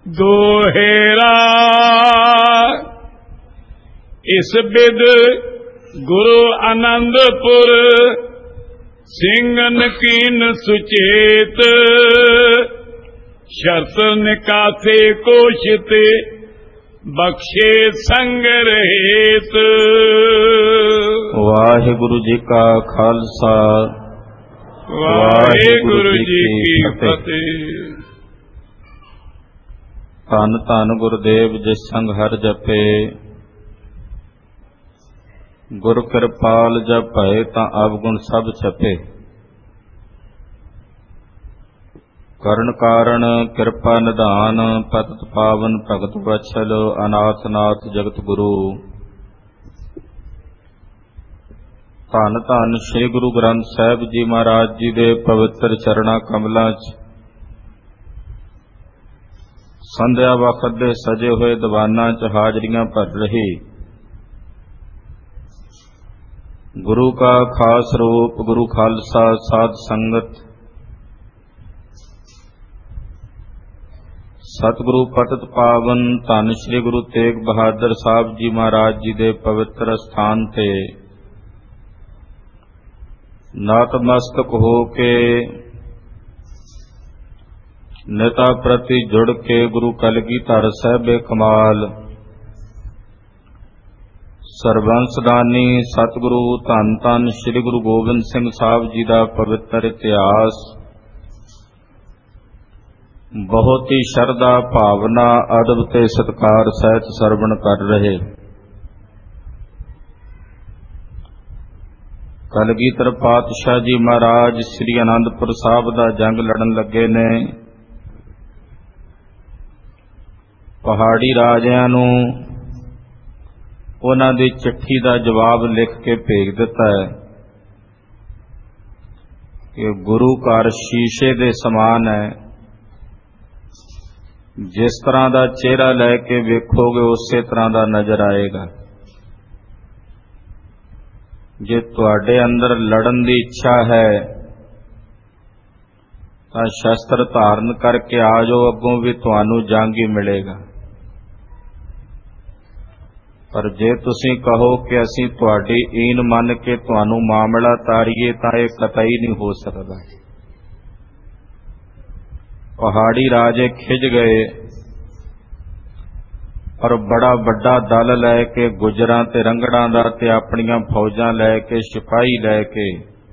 ਦੋਹੇਰਾ ਇਸ ਬਿਦ ਗੁਰੂ ਆਨੰਦਪੁਰ ਸਿੰਘਨ ਕੀਨ ਸੁਚੇਤ ਸ਼ਰਤ ਨਿਕਾਸੇ ਕੋਸ਼ ਤੇ ਬਖਸ਼ੇ ਸੰਗ ਰਹਿਤ। ਵਾਹਿਗੁਰੂ ਜੀ ਕਾ ਖਾਲਸਾ ਵਾਹਿਗੁਰੂ ਜੀ ਕੀ ਫਤਿਹ। ਧੰਨ ਧੰਨ ਗੁਰਦੇਵ ਜਿਸ ਸੰਗ ਹਰ ਜਪੇ, ਗੁਰ ਕਿਰਪਾਲ ਜਬ ਭਏ ਤਾਂ ਅਵਗੁਣ ਸਭ ਛਪੇ। ਕਰਨ ਕਾਰਣ ਕਿਰਪਾ ਨਿਧਾਨ, ਪਤਿਤ ਪਾਵਨ ਭਗਤ ਵਛਲ, ਅਨਾਥ ਨਾਥ ਜਗਤ ਗੁਰੂ। ਧੰਨ ਧੰਨ ਸ੍ਰੀ ਗੁਰੂ ਗ੍ਰੰਥ ਸਾਹਿਬ ਜੀ ਮਹਾਰਾਜ ਜੀ ਦੇ ਪਵਿੱਤਰ ਚਰਣਾ ਕਮਲਾਂ 'ਚ ਸੰਧਿਆ ਵਕਤ ਦੇ ਸਜੇ ਹੋਏ ਦੀਵਾਨਾਂ 'ਚ ਹਾਜ਼ਰੀਆਂ ਭਰ ਰਹੀ ਗੁਰੂ ਕਾ ਖਾਸ ਰੂਪ ਗੁਰੂ ਖਾਲਸਾ ਸਾਧ ਸੰਗਤ, ਸਤਿਗੁਰੂ ਪਤਿਤ ਪਾਵਨ ਧੰਨ ਸ੍ਰੀ ਗੁਰੂ ਤੇਗ ਬਹਾਦਰ ਸਾਹਿਬ ਜੀ ਮਹਾਰਾਜ ਜੀ ਦੇ ਪਵਿੱਤਰ ਸਥਾਨ ਤੇ ਨਤਮਸਤਕ ਹੋ ਕੇ ਨੇਤਾ ਪ੍ਰਤੀ ਜੁੜ ਕੇ ਗੁਰੂ ਕਲਗੀਧਰ ਸਾਹਿਬੇ ਕਮਾਲ ਸਰਬੰਸਦਾਨੀ ਸਤਿਗੁਰੂ ਧੰਨ ਧੰਨ ਸ੍ਰੀ ਗੁਰੂ ਗੋਬਿੰਦ ਸਿੰਘ ਸਾਹਿਬ ਜੀ ਦਾ ਪਵਿੱਤਰ ਇਤਿਹਾਸ ਬਹੁਤ ਹੀ ਸ਼ਰਧਾ ਭਾਵਨਾ ਅਦਬ ਤੇ ਸਤਿਕਾਰ ਸਹਿਤ ਸਰਵਣ ਕਰ ਰਹੇ। ਕਲਗੀਧਰ ਪਾਤਸ਼ਾਹ ਜੀ ਮਹਾਰਾਜ ਸ੍ਰੀ ਅਨੰਦਪੁਰ ਸਾਹਿਬ ਦਾ ਜੰਗ ਲੜਨ ਲੱਗੇ ਨੇ। ਪਹਾੜੀ ਰਾਜਿਆਂ ਨੂੰ ਉਹਨਾਂ ਦੀ ਚਿੱਠੀ ਦਾ ਜਵਾਬ ਲਿਖ ਕੇ ਭੇਜ ਦਿੱਤਾ ਹੈ ਕਿ ਗੁਰੂ ਘਰ ਸ਼ੀਸ਼ੇ ਦੇ ਸਮਾਨ ਹੈ, ਜਿਸ ਤਰ੍ਹਾਂ ਦਾ ਚਿਹਰਾ ਲੈ ਕੇ ਵੇਖੋਗੇ ਉਸੇ ਤਰ੍ਹਾਂ ਦਾ ਨਜ਼ਰ ਆਏਗਾ। ਜੇ ਤੁਹਾਡੇ ਅੰਦਰ ਲੜਨ ਦੀ ਇੱਛਾ ਹੈ ਤਾਂ ਸ਼ਸਤਰ ਧਾਰਨ ਕਰਕੇ ਆ ਜਾਓ, ਅੱਗੋਂ ਵੀ ਤੁਹਾਨੂੰ ਜੰਗ ਹੀ ਮਿਲੇਗਾ। ਪਰ ਜੇ ਤੁਸੀਂ ਕਹੋ ਕਿ ਅਸੀਂ ਤੁਹਾਡੀ ਈਨ ਮੰਨ ਕੇ ਤੁਹਾਨੂੰ ਮਾਮਲਾ ਤਾਰੀਏ ਤਾਂ ਇਹ ਕਤਈ ਨਹੀਂ ਹੋ ਸਕਦਾ। ਪਹਾੜੀ ਰਾਜੇ ਖਿਝ ਗਏ ਔਰ ਬੜਾ ਵੱਡਾ ਦਲ ਲੈ ਕੇ ਗੁੱਜਰਾਂ ਤੇ ਰੰਗੜਾਂ ਦਾ ਤੇ ਆਪਣੀਆਂ ਫੌਜਾਂ ਲੈ ਕੇ ਸਿਪਾਹੀ ਲੈ ਕੇ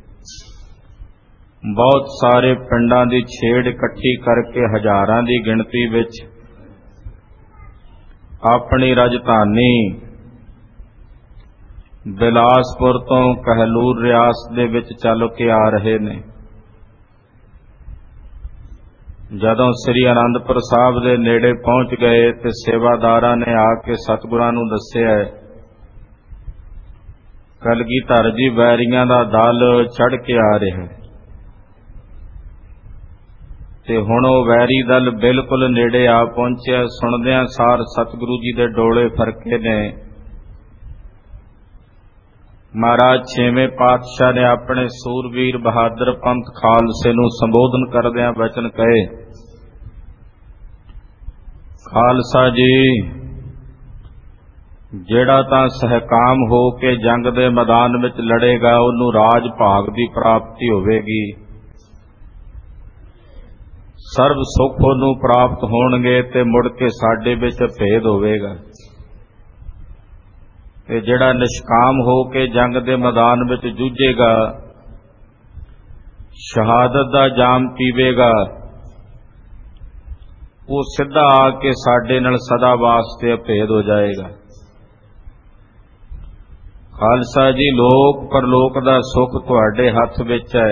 ਬਹੁਤ ਸਾਰੇ ਪਿੰਡਾਂ ਦੀ ਛੇੜ ਇਕੱਠੀ ਕਰਕੇ ਹਜ਼ਾਰਾਂ ਦੀ ਗਿਣਤੀ ਵਿੱਚ ਆਪਣੀ ਰਾਜਧਾਨੀ ਬਿਲਾਸਪੁਰ ਤੋਂ ਕਹਿਲੂਰ ਰਿਆਸਤ ਦੇ ਵਿੱਚ ਚੱਲ ਕੇ ਆ ਰਹੇ ਨੇ। ਜਦੋਂ ਸ੍ਰੀ ਅਨੰਦਪੁਰ ਸਾਹਿਬ ਦੇ ਨੇੜੇ ਪਹੁੰਚ ਗਏ ਤੇ ਸੇਵਾਦਾਰਾਂ ਨੇ ਆ ਕੇ ਸਤਿਗੁਰਾਂ ਨੂੰ ਦੱਸਿਆ ਕਲਗੀਧਰ ਜੀ ਵੈਰੀਆਂ ਦਾ ਦਲ ਚੜ੍ਹ ਕੇ ਆ ਰਿਹਾ ਤੇ ਹੁਣ ਉਹ ਵੈਰੀ ਦਲ ਬਿਲਕੁਲ ਨੇੜੇ ਆ ਪਹੁੰਚਿਆ। ਸੁਣਦਿਆਂ ਸਾਰ ਸਤਿਗੁਰੂ ਜੀ ਦੇ ਡੋਲੇ ਫਰਕੇ ਨੇ। ਮਹਾਰਾਜ ਛੇਵੇਂ ਪਾਤਸ਼ਾਹ ਨੇ ਆਪਣੇ ਸੂਰਵੀਰ ਬਹਾਦਰ ਪੰਥ ਖਾਲਸੇ ਨੂੰ ਸੰਬੋਧਨ ਕਰਦਿਆਂ ਵਚਨ ਕਹੇ, ਖਾਲਸਾ ਜੀ, ਜਿਹੜਾ ਤਾਂ ਸਹਿਕਾਮ ਹੋ ਕੇ ਜੰਗ ਦੇ ਮੈਦਾਨ ਵਿੱਚ ਲੜੇਗਾ ਉਹਨੂੰ ਰਾਜ ਭਾਗ ਦੀ ਪ੍ਰਾਪਤੀ ਹੋਵੇਗੀ, ਸਰਬ ਸੁੱਖ ਉਹਨੂੰ ਪ੍ਰਾਪਤ ਹੋਣਗੇ ਤੇ ਮੁੜ ਕੇ ਸਾਡੇ ਵਿੱਚ ਭੇਦ ਹੋਵੇਗਾ। ਤੇ ਜਿਹੜਾ ਨਿਸ਼ਕਾਮ ਹੋ ਕੇ ਜੰਗ ਦੇ ਮੈਦਾਨ ਵਿੱਚ ਜੂਝੇਗਾ, ਸ਼ਹਾਦਤ ਦਾ ਜਾਮ ਪੀਵੇਗਾ, ਉਹ ਸਿੱਧਾ ਆ ਕੇ ਸਾਡੇ ਨਾਲ ਸਦਾ ਵਾਸਤੇ ਅਭੇਦ ਹੋ ਜਾਏਗਾ। ਖਾਲਸਾ ਜੀ, ਲੋਕ ਪਰਲੋਕ ਦਾ ਸੁੱਖ ਤੁਹਾਡੇ ਹੱਥ ਵਿੱਚ ਹੈ।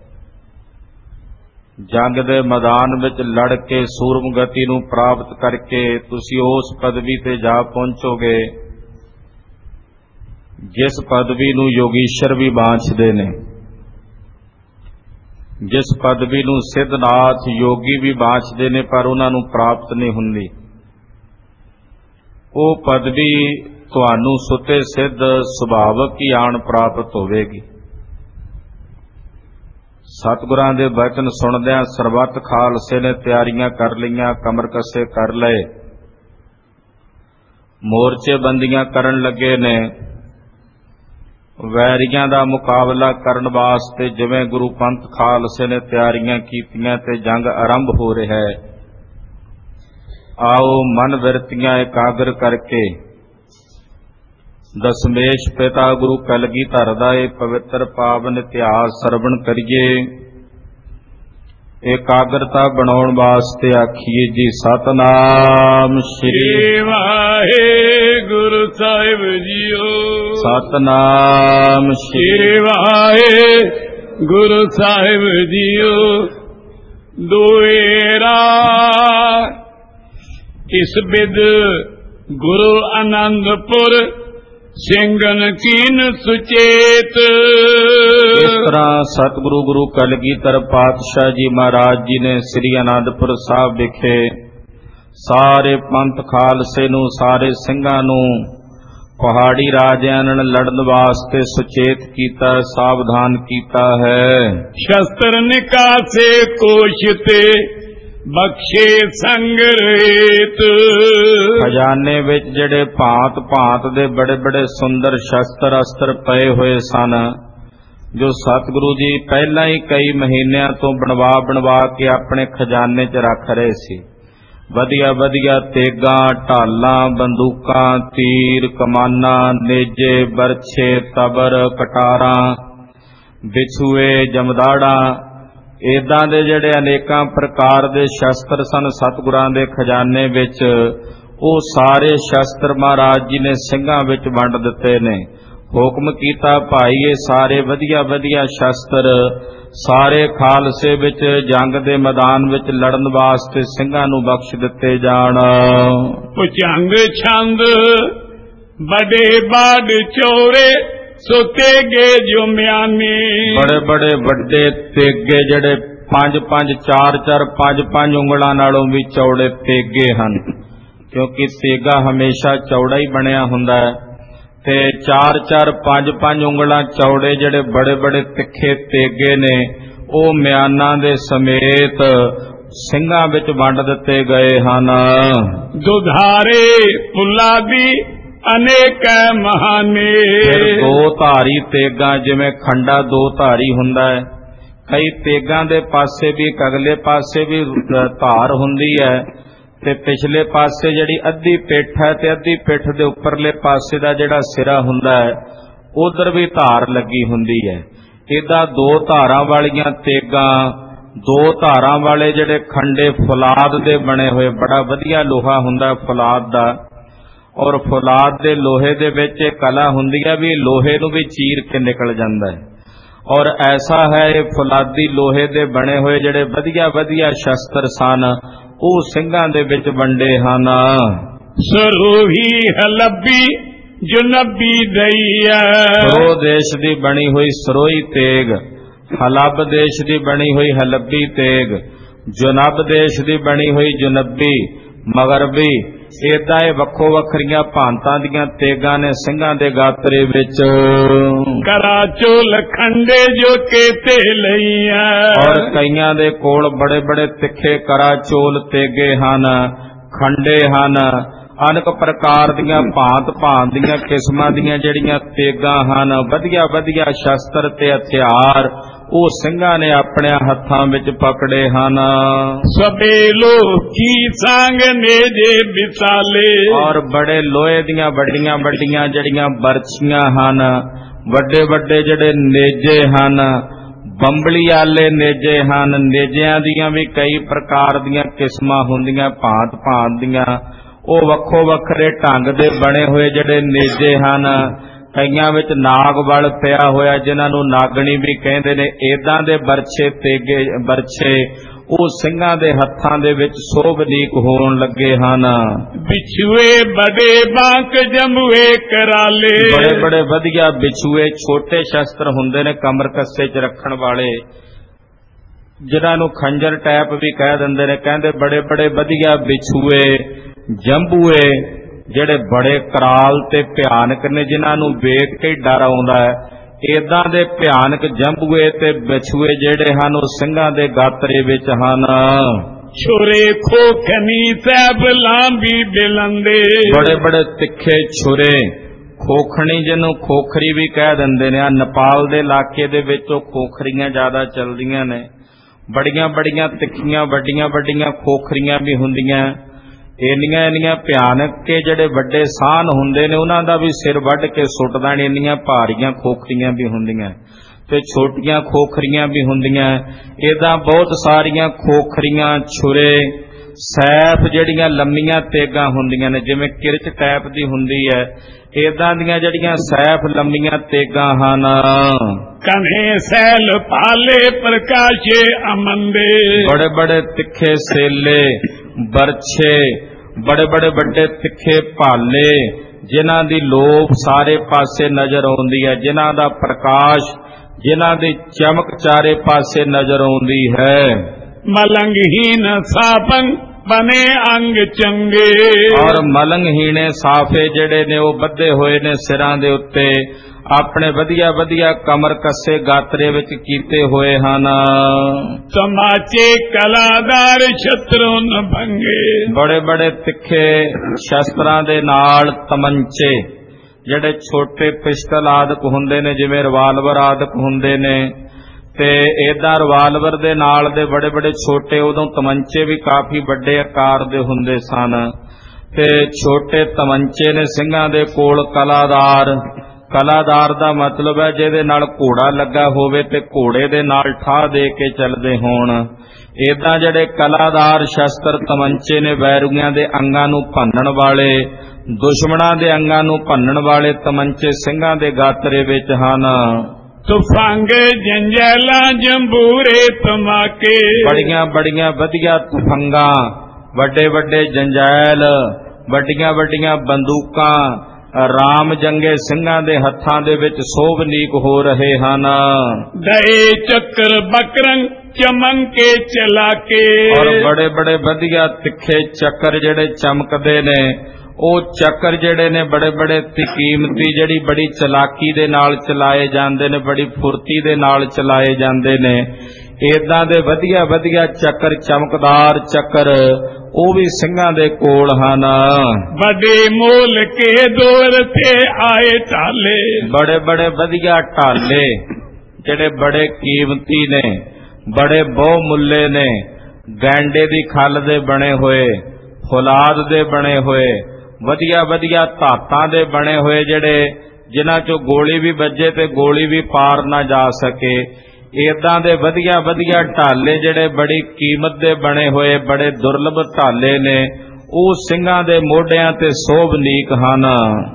ਜੰਗ ਦੇ ਮੈਦਾਨ ਵਿੱਚ ਲੜ ਕੇ ਸੂਰਮ ਗਤੀ ਨੂੰ ਪ੍ਰਾਪਤ ਕਰਕੇ ਤੁਸੀਂ ਉਸ ਪਦਵੀ ਤੇ ਜਾ ਪਹੁੰਚੋਗੇ ਜਿਸ ਪਦਵੀ ਨੂੰ ਯੋਗੀਸ਼ਰ ਵੀ ਬਾਂਛਦੇ ਨੇ, ਜਿਸ ਪਦਵੀ ਨੂੰ ਸਿੱਧਨਾਥ ਯੋਗੀ ਵੀ ਬਾਂਛਦੇ ਨੇ ਪਰ ਉਹਨਾਂ ਨੂੰ ਪ੍ਰਾਪਤ ਨਹੀਂ ਹੁੰਦੀ। ਉਹ ਪਦਵੀ ਤੁਹਾਨੂੰ ਸੁਤੇ ਸਿੱਧ ਸੁਭਾਵਕ ਹੀ ਆਣ ਪ੍ਰਾਪਤ ਹੋਵੇਗੀ। ਸਤਿਗੁਰਾਂ ਦੇ ਬਚਨ ਸੁਣਦਿਆਂ ਸਰਬੱਤ ਖਾਲਸੇ ਨੇ ਤਿਆਰੀਆਂ ਕਰ ਲਈਆਂ, ਕਮਰ ਕੱਸੇ ਕਰ ਲਏ, ਮੋਰਚੇ ਬੰਦੀਆਂ ਕਰਨ ਲੱਗੇ ਨੇ। ਵੈਰੀਆਂ ਦਾ ਮੁਕਾਬਲਾ ਕਰਨ ਵਾਸਤੇ ਜਿਵੇਂ ਗੁਰੂ ਪੰਥ ਖਾਲਸੇ ਨੇ ਤਿਆਰੀਆਂ ਕੀਤੀਆਂ ਤੇ ਜੰਗ ਆਰੰਭ ਹੋ ਰਿਹਾ ਹੈ। ਆਓ ਮਨ ਵਿਰਤੀਆਂ ਇਕਾਗਰ ਕਰਕੇ ਦਸਮੇਸ਼ ਪਿਤਾ ਗੁਰੂ ਕਲਗੀਧਰ ਦਾ ਇਹ ਪਵਿੱਤਰ ਪਾਵਨ ਇਤਿਹਾਸ ਸਰਵਣ ਕਰੀਏ। ਇਕਾਗਰਤਾ ਬਣਾਉਣ ਵਾਸਤੇ ਆਖੀਏ ਜੀ ਸਤਨਾਮ ਸ੍ਰੀ ਵਾਹਿਗੁਰੂ ਸਾਹਿਬ ਜੀਓ। ਸਤਨਾਮ ਸ੍ਰੀ ਵਾਹਿਗੁਰੂ ਸਾਹਿਬ ਜੀਓ। ਦੁਏਰਾ ਇਸ ਬਿਦ ਗੁਰੂ ਆਨੰਦਪੁਰ ਸਿੰਘਨ ਕੀਨ ਸੁਚੇਤ। ਇਸ ਤਰ੍ਹਾਂ ਸਤਿਗੁਰੂ ਗੁਰੂ ਕਲਗੀਧਰ ਪਾਤਸ਼ਾਹ ਜੀ ਮਹਾਰਾਜ ਜੀ ਨੇ ਸ੍ਰੀ ਆਨੰਦਪੁਰ ਸਾਹਿਬ ਵਿਖੇ ਸਾਰੇ ਪੰਥ ਖਾਲਸੇ ਨੂੰ, ਸਾਰੇ ਸਿੰਘਾਂ ਨੂੰ ਪਹਾੜੀ ਰਾਜਿਆਂ ਨਾਲ ਲੜਨ ਵਾਸਤੇ ਸੁਚੇਤ ਕੀਤਾ, ਸਾਵਧਾਨ ਕੀਤਾ ਹੈ। ਸ਼ਸਤਰ ਨਿਕਾਸੇ ਕੋਸ਼ ਤੇ ਬਖਸ਼ੇ ਸੰਗ੍ਰਹਿਤ। ਖਜ਼ਾਨੇ ਵਿੱਚ ਜਿਹੜੇ ਭਾਂਤ ਭਾਂਤ ਦੇ ਬੜੇ ਬੜੇ ਸੁੰਦਰ ਸ਼ਸਤਰ ਅਸਤਰ ਪਏ ਹੋਏ ਸਨ, ਜੋ ਸਤਿਗੁਰੂ ਜੀ ਪਹਿਲਾਂ ਹੀ ਕਈ ਮਹੀਨਿਆਂ ਤੋਂ ਬਣਵਾ ਕੇ ਆਪਣੇ ਖਜ਼ਾਨੇ 'ਚ ਰੱਖ ਰਹੇ ਸੀ। ਵਧੀਆ ਵਧੀਆ ਤੇਗਾਂ, ਢਾਲਾਂ, ਬੰਦੂਕਾਂ, ਤੀਰ, ਕਮਾਨਾਂ, ਨੇਜੇ, ਬਰਛੇ, ਤਬਰ, ਕਟਾਰਾਂ, ਬਿਛੂਏ, ਜਮਦਾੜਾਂ, ਏਦਾਂ ਦੇ ਜਿਹੜੇ ਅਨੇਕਾਂ ਪ੍ਰਕਾਰ ਦੇ ਸ਼ਸਤਰ ਸਨ ਸਤਿਗੁਰਾਂ ਦੇ ਖਜ਼ਾਨੇ ਵਿੱਚ, ਉਹ ਸਾਰੇ ਸ਼ਸਤਰ ਮਹਾਰਾਜ ਜੀ ਨੇ ਸਿੰਘਾਂ ਵਿੱਚ ਵੰਡ ਦਿੱਤੇ ਨੇ। ਹੁਕਮ ਕੀਤਾ ਭਾਈ ਇਹ ਸਾਰੇ ਵਧੀਆ ਵਧੀਆ ਸ਼ਸਤਰ ਸਾਰੇ ਖਾਲਸੇ ਵਿੱਚ ਜੰਗ ਦੇ ਮੈਦਾਨ ਵਿੱਚ ਲੜਨ ਵਾਸਤੇ ਸਿੰਘਾਂ ਨੂੰ ਬਖਸ਼ ਦਿੱਤੇ ਜਾਣ। ਭੁਜੰਗ ਛੰਦ ਬੜੇ ਬਾਡ ਚੌੜੇ ਸੋ ਤੇਗੇ ਜੋ ਮਿਆਨੇ। ਬੜੇ ਬੜੇ ਵੱਡੇ ਤੇਗੇ ਜਿਹੜੇ 5-5, 4-4, 5-5 ਉਂਗਲਾਂ ਨਾਲੋਂ ਵੀ ਚੌੜੇ ਤੇਗੇ ਹਨ, ਕਿਉਂਕਿ ਤੇਗਾ ਹਮੇਸ਼ਾ ਚੌੜਾ ਹੀ ਬਣਿਆ ਹੁੰਦਾ ਹੈ। ਤੇ 4-4, 5-5 ਉਂਗਲਾਂ ਚੌੜੇ ਜਿਹੜੇ ਬੜੇ ਬੜੇ ਤਿੱਖੇ ਤੇਗੇ ਨੇ, ਉਹ ਮਿਆਨਾਂ ਦੇ ਸਮੇਤ ਸਿੰਘਾਂ ਵਿੱਚ ਵੰਡ ਦਿੱਤੇ ਗਏ ਹਨ। ਦੁਧਾਰੇ ਪੁਲਾਦੀ ਅਨੇਕ ਮਹਾਨੇ। ਦੋ ਧਾਰੀ ਤੇਗਾਂ, ਜਿਵੇਂ ਖੰਡਾ ਦੋ ਧਾਰੀ ਹੁੰਦਾ ਹੈ, ਕਈ ਤੇਗਾਂ ਦੇ ਪਾਸੇ ਵੀ ਅਗਲੇ ਪਾਸੇ ਵੀ ਧਾਰ ਹੁੰਦੀ ਹੈ, ਤੇ ਪਿਛਲੇ ਪਾਸੇ ਜਿਹੜੀ ਅੱਧੀ ਪਿੱਠ ਹੈ ਤੇ ਅੱਧੀ ਪਿੱਠ ਦੇ ਉੱਪਰਲੇ ਪਾਸੇ ਦਾ ਜਿਹੜਾ ਸਿਰਾ ਹੁੰਦਾ ਹੈ, ਉਧਰ ਵੀ ਧਾਰ ਲੱਗੀ ਹੁੰਦੀ ਹੈ। ਇਹਦਾ ਦੋ ਧਾਰਾਂ ਵਾਲੀਆਂ ਤੇਗਾਂ, ਦੋ ਧਾਰਾਂ ਵਾਲੇ ਜਿਹੜੇ ਖੰਡੇ ਫੁਲਾਦ ਦੇ ਬਣੇ ਹੋਏ, ਬੜਾ ਵਧੀਆ ਲੋਹਾ ਹੁੰਦਾ ਫੁਲਾਦ ਦਾ, ਔਰ ਫੁਲਾਦ ਦੇ ਲੋਹੇ ਦੇ ਵਿੱਚ ਇਹ ਕਲਾ ਹੁੰਦੀ ਹੈ ਵੀ ਲੋਹੇ ਨੂੰ ਵੀ ਚੀਰ ਕੇ ਨਿਕਲ ਜਾਂਦਾ ਹੈ। ਔਰ ਐਸਾ ਹੈ ਇਹ ਫੁਲਾਦੀ ਲੋਹੇ ਦੇ ਬਣੇ ਹੋਏ ਜਿਹੜੇ ਵਧੀਆ ਵਧੀਆ ਸ਼ਸਤਰ ਸਨ, ਉਹ ਸਿੰਘਾਂ ਦੇ ਵਿੱਚ ਵੰਡੇ ਹਨ। ਸਰੋਹੀ ਹਲੱਬੀ ਜੁਨਬੀ ਦਈਆ। ਸਰੋ ਦੇਸ਼ ਦੀ ਬਣੀ ਹੋਈ ਸਰੋਈ ਤੇਗ, ਹਲੱਬ ਦੇਸ਼ ਦੀ ਬਣੀ ਹੋਈ ਹਲੱਬੀ ਤੇਗ, ਜੁਨਬ ਦੇਸ਼ ਦੀ ਬਣੀ ਹੋਈ ਜੁਨਬੀ, ਮਗਰਬੀ, ਏਦਾਂ ਇਹ ਵੱਖੋ ਵੱਖਰੀਆਂ ਭਾਂਤਾਂ ਦੀਆਂ ਤੇਗਾਂ ਨੇ ਸਿੰਘਾਂ ਦੇ ਗਾਤਰੇ ਵਿੱਚ। ਕਰਾਚੋਲ ਖੰਡੇ ਜੋ ਕੇਤੇ ਲਈਆਂ। ਔਰ ਕਈਆਂ ਦੇ ਕੋਲ ਬੜੇ ਬੜੇ ਤਿੱਖੇ ਕਰਾਚੋਲ ਤੇਗੇ ਹਨ, ਖੰਡੇ ਹਨ, ਅਨੇਕ ਪ੍ਰਕਾਰ ਦੀਆਂ ਭਾਂਤ ਭਾਂਤ ਦੀਆਂ ਕਿਸਮਾਂ ਦੀਆਂ ਜਿਹੜੀਆਂ ਤੇਗਾਂ ਹਨ, ਵਧੀਆ ਵਧੀਆ ਸ਼ਸਤਰ ਤੇ ਹਥਿਆਰ, ਉਹ ਸਿੰਘਾਂ ਨੇ ਆਪਣੇ ਹੱਥਾਂ ਵਿੱਚ ਪਕੜੇ ਹਨ। ਸਬੇਲੋ ਕੀ ਸੰਗ ਨੇਜੇ ਵਿਸਾਲੇ। ਔਰ ਬੜੇ ਲੋਹੇ ਦੀਆਂ ਵੱਡੀਆਂ ਵੱਡੀਆਂ ਜਿਹੜੀਆਂ ਬਰਛੀਆਂ ਹਨ, ਵੱਡੇ ਵੱਡੇ ਜਿਹੜੇ ਨੇਜੇ ਹਨ, ਬੰਬਲੀ ਵਾਲੇ ਨੇਜੇ ਹਨ। ਨੇਜਿਆਂ ਦੀਆਂ ਵੀ ਕਈ ਪ੍ਰਕਾਰ ਦੀਆਂ ਕਿਸਮਾਂ ਹੁੰਦੀਆਂ, ਭਾਂਤ ਭਾਂਤ ਦੀਆਂ, ਉਹ ਵੱਖੋ ਵੱਖਰੇ ਢੰਗ ਦੇ ਬਣੇ ਹੋਏ ਜਿਹੜੇ ਨੇਜੇ ਹਨ। ਕਈਆਂ ਵਿੱਚ ਨਾਗ ਵਲ ਪਿਆ ਹੋਇਆ, ਜਿਨ੍ਹਾਂ ਨੂੰ ਨਾਗਣੀ ਵੀ ਕਹਿੰਦੇ ਨੇ, ਏਦਾਂ ਦੇ ਬਰਛੇ ਤੇਗੇ ਬਰਛੇ ਉਹ ਸਿੰਘਾਂ ਦੇ ਹੱਥਾਂ ਦੇ ਵਿੱਚ ਸੋਭਨੀਕ ਹੋਣ ਲੱਗੇ ਹਨ। ਬਿਛੂਏ ਬੜੇ ਬਾਂਕ ਜਮੂਏ ਕਰਾਲੇ। ਬੜੇ ਬੜੇ ਵਧੀਆ ਬਿਛੂਏ, ਛੋਟੇ ਸ਼ਸਤਰ ਹੁੰਦੇ ਨੇ ਕਮਰ ਕੱਸੇ 'ਚ ਰੱਖਣ ਵਾਲੇ, ਜਿਨ੍ਹਾਂ ਨੂੰ ਖੰਜਰ ਟੈਪ ਵੀ ਕਹਿ ਦਿੰਦੇ ਨੇ। ਕਹਿੰਦੇ ਬੜੇ ਬੜੇ ਵਧੀਆ ਬਿਛੂਏ, ਜੰਬੂਏ, ਜਿਹੜੇ ਬੜੇ ਕਰਾਲ ਤੇ ਭਿਆਨਕ ਨੇ, ਜਿਨ੍ਹਾਂ ਨੂੰ ਵੇਖ ਕੇ ਹੀ ਡਰ ਆਉਂਦਾ ਹੈ ਏਦਾਂ ਦੇ ਭਿਆਨਕ ਜੰਬੂਏ ਤੇ ਵਿਛੂਏ ਜਿਹੜੇ ਹਨ ਉਹ ਸਿੰਘਾਂ ਦੇ ਗਾਤਰੇ ਵਿੱਚ ਹਨ। ਛੁਰੇ ਖੋਖਨੀ ਸਾਹਿਬ ਲਾਂਬੀ ਬਿਲੰਦੇ, ਬੜੇ ਬੜੇ ਤਿੱਖੇ ਛੁਰੇ, ਖੋਖਣੀ ਜਿਹਨੂੰ ਖੋਖਰੀ ਵੀ ਕਹਿ ਦਿੰਦੇ ਨੇ। ਨੇਪਾਲ ਦੇ ਇਲਾਕੇ ਦੇ ਵਿੱਚ ਉਹ ਖੋਖਰੀਆਂ ਜ਼ਿਆਦਾ ਚੱਲਦੀਆਂ ਨੇ। ਬੜੀਆਂ ਬੜੀਆਂ ਤਿੱਖੀਆਂ ਵੱਡੀਆਂ ਵੱਡੀਆਂ ਖੋਖਰੀਆਂ ਵੀ ਹੁੰਦੀਆਂ, ਇੰਨੀਆਂ ਭਿਆਨਕ ਕਿ ਜਿਹੜੇ ਵੱਡੇ ਸਾਨ ਹੁੰਦੇ ਨੇ ਉਹਨਾਂ ਦਾ ਵੀ ਸਿਰ ਵੱਢ ਕੇ ਸੁੱਟ ਦੇਣ, ਇੰਨੀਆਂ ਭਾਰੀਆਂ ਖੋਖਰੀਆਂ ਵੀ ਹੁੰਦੀਆਂ ਤੇ ਛੋਟੀਆਂ ਖੋਖਰੀਆਂ ਵੀ ਹੁੰਦੀਆਂ। ਏਦਾਂ ਬਹੁਤ ਸਾਰੀਆਂ ਖੋਖਰੀਆਂ, ਛੁਰੇ, ਸੈਫ ਜਿਹੜੀਆਂ ਲੰਮੀਆਂ ਤੇਗਾਂ ਹੁੰਦੀਆਂ ਨੇ, ਜਿਵੇਂ ਕਿਰਚ ਟਾਈਪ ਦੀ ਹੁੰਦੀ ਹੈ, ਏਦਾਂ ਦੀਆਂ ਜਿਹੜੀਆਂ ਸੈਫ ਲੰਮੀਆਂ ਤੇਗਾਂ ਹਨ। ਕਨੇ ਸੈਲ ਪਾਲੇ ਪ੍ਰਕਾਸ਼ੇ ਅਮੰਦੇ, ਬੜੇ ਬੜੇ ਤਿੱਖੇ ਸੇਲੇ, ਬਰਛੇ, ਬੜੇ ਬੜੇ ਵੱਡੇ ਤਿੱਖੇ ਭਾਲੇ, ਜਿਨ੍ਹਾਂ ਦੀ ਲੋਪ ਸਾਰੇ ਪਾਸੇ ਨਜ਼ਰ ਆਉਂਦੀ ਹੈ, ਜਿਨ੍ਹਾਂ ਦਾ ਪ੍ਰਕਾਸ਼, ਜਿਨ੍ਹਾਂ ਦੀ ਚਮਕ ਚਾਰੇ ਪਾਸੇ ਨਜ਼ਰ ਆਉਂਦੀ ਹੈ। ਮਲੰਗਹੀਨ ਸਾਪੰ ਬਨੇ ਅੰਗ ਚੰਗੇ, ਔਰ ਮਲੰਗਹੀਣੇ ਸਾਫੇ ਜਿਹੜੇ ਨੇ ਉਹ ਬੱਧੇ ਹੋਏ ਨੇ ਸਿਰਾਂ ਦੇ ਉੱਤੇ, ਆਪਣੇ ਵਧੀਆ ਵਧੀਆ ਕਮਰ ਕੱਸੇ ਗਾਤਰੇ ਵਿੱਚ ਕੀਤੇ ਹੋਏ ਹਨ। ਤਮਾਚੇ ਕਲਾਦਾਰ ਸ਼ਤਰੁਨ ਭੰਗੇ, ਬੜੇ ਬੜੇ ਤਿੱਖੇ ਸ਼ਸਤਰਾਂ ਦੇ ਨਾਲ ਤਮੰਚੇ, ਜਿਹੜੇ ਛੋਟੇ ਪਿਸਟਲ ਆਦਿਕ ਹੁੰਦੇ ਨੇ, ਜਿਵੇਂ ਰਿਵਾਲਵਰ ਆਦਿਕ ਹੁੰਦੇ ਨੇ, ਤੇ ਏਦਾਂ ਰਿਵਾਲਵਰ ਦੇ ਨਾਲ ਦੇ ਬੜੇ ਬੜੇ ਛੋਟੇ, ਉਦੋਂ ਤਮੰਚੇ ਵੀ ਕਾਫੀ ਵੱਡੇ ਆਕਾਰ ਦੇ ਹੁੰਦੇ ਸਨ, ਤੇ ਛੋਟੇ ਤਮੰਚੇ ਨੇ ਸਿੰਘਾਂ ਦੇ ਕੋਲ। ਕਲਾਦਾਰ, ਕਲਾਦਾਰ ਦਾ ਮਤਲਬ ਹੈ ਜਿਹਦੇ ਨਾਲ ਘੋੜਾ ਲੱਗਾ ਹੋਵੇ ਤੇ ਘੋੜੇ ਦੇ ਨਾਲ ਠਾਹ ਦੇ ਕੇ ਚੱਲਦੇ ਹੋਣ। ਏਦਾਂ ਜਿਹੜੇ ਕਲਾਦਾਰ ਸ਼ਸਤਰ ਤਮੰਚੇ ਨੇ, ਵੈਰੀਆਂ ਦੇ ਅੰਗਾਂ ਨੂੰ ਭੰਨਣ ਵਾਲੇ, ਦੁਸ਼ਮਣਾਂ ਦੇ ਅੰਗਾਂ ਨੂੰ ਭੰਨਣ ਵਾਲੇ ਤਮੰਚੇ ਸਿੰਘਾਂ ਦੇ ਗਾਤਰੇ ਵਿੱਚ ਹਨ। ਤੁਫੰਗ ਜੰਜੈਲਾ ਜੰਬੂਰੇ ਧਮਾਕੇ, ਬੜੀਆਂ ਬੜੀਆਂ ਵਧੀਆ ਤੁਫੰਗਾਂ, ਵੱਡੇ ਵੱਡੇ ਜੰਜੈਲ, ਵੱਡੀਆਂ ਵੱਡੀਆਂ ਬੰਦੂਕਾਂ, ਰਾਮ ਜੰਗੇ ਸਿੰਘਾਂ ਦੇ ਹੱਥਾਂ ਦੇ ਵਿੱਚ ਸੋਭਨੀਕ ਹੋ ਰਹੇ ਹਨ। ਦਏ ਚੱਕਰ ਬਕਰੰ ਚਮੰਕੇ ਚਲਾਕੇ, ਔਰ ਬੜੇ ਬੜੇ ਵਧੀਆ ਤਿੱਖੇ ਚੱਕਰ ਜਿਹੜੇ ਚਮਕਦੇ ਨੇ, ਉਹ ਚੱਕਰ ਜਿਹੜੇ ਨੇ ਬੜੇ ਬੜੇ ਕੀਮਤੀ, ਜਿਹੜੀ ਬੜੀ ਚਲਾਕੀ ਦੇ ਨਾਲ ਚਲਾਏ ਜਾਂਦੇ ਨੇ, ਬੜੀ ਫੁਰਤੀ ਦੇ ਨਾਲ ਚਲਾਏ ਜਾਂਦੇ ਨੇ। ਏਦਾਂ ਦੇ ਵਧੀਆ ਵਧੀਆ ਚੱਕਰ, ਚਮਕਦਾਰ ਚੱਕਰ, ਉਹ ਵੀ ਸਿੰਘਾਂ ਦੇ ਕੋਲ ਹਨ। ਵੱਡੇ ਮੋਲ ਕੇ ਦੌਰ ਤੇ ਆਏ ਢਾਲੇ, ਬੜੇ ਬੜੇ ਵਧੀਆ ਢਾਲੇ ਜਿਹੜੇ ਬੜੇ ਕੀਮਤੀ ਨੇ, ਬੜੇ ਬਹੁ ਮੁੱਲੇ ਨੇ, ਗੈਂਡੇ ਦੀ ਖੱਲ ਦੇ ਬਣੇ ਹੋਏ, ਫੌਲਾਦ ਦੇ ਬਣੇ ਹੋਏ, ਵਧੀਆ ਵਧੀਆ ਧਾਤਾਂ ਦੇ ਬਣੇ ਹੋਏ, ਜਿਹੜੇ ਜਿਨ੍ਹਾਂ ਚੋਂ ਗੋਲੀ ਵੀ ਵੱਜੇ ਤੇ ਗੋਲੀ ਵੀ ਪਾਰ ਨਾ ਜਾ ਸਕੇ। ਏਦਾਂ ਦੇ ਵਧੀਆ ਵਧੀਆ ਢਾਲੇ ਜਿਹੜੇ ਬੜੀ ਕੀਮਤ ਦੇ ਬਣੇ ਹੋਏ, ਬੜੇ ਦੁਰਲਭ ਢਾਲੇ ਨੇ, ਉਹ ਸਿੰਘਾਂ ਦੇ ਮੋਢਿਆਂ ਤੇ ਸੋਭਨੀਕ ਹਨ।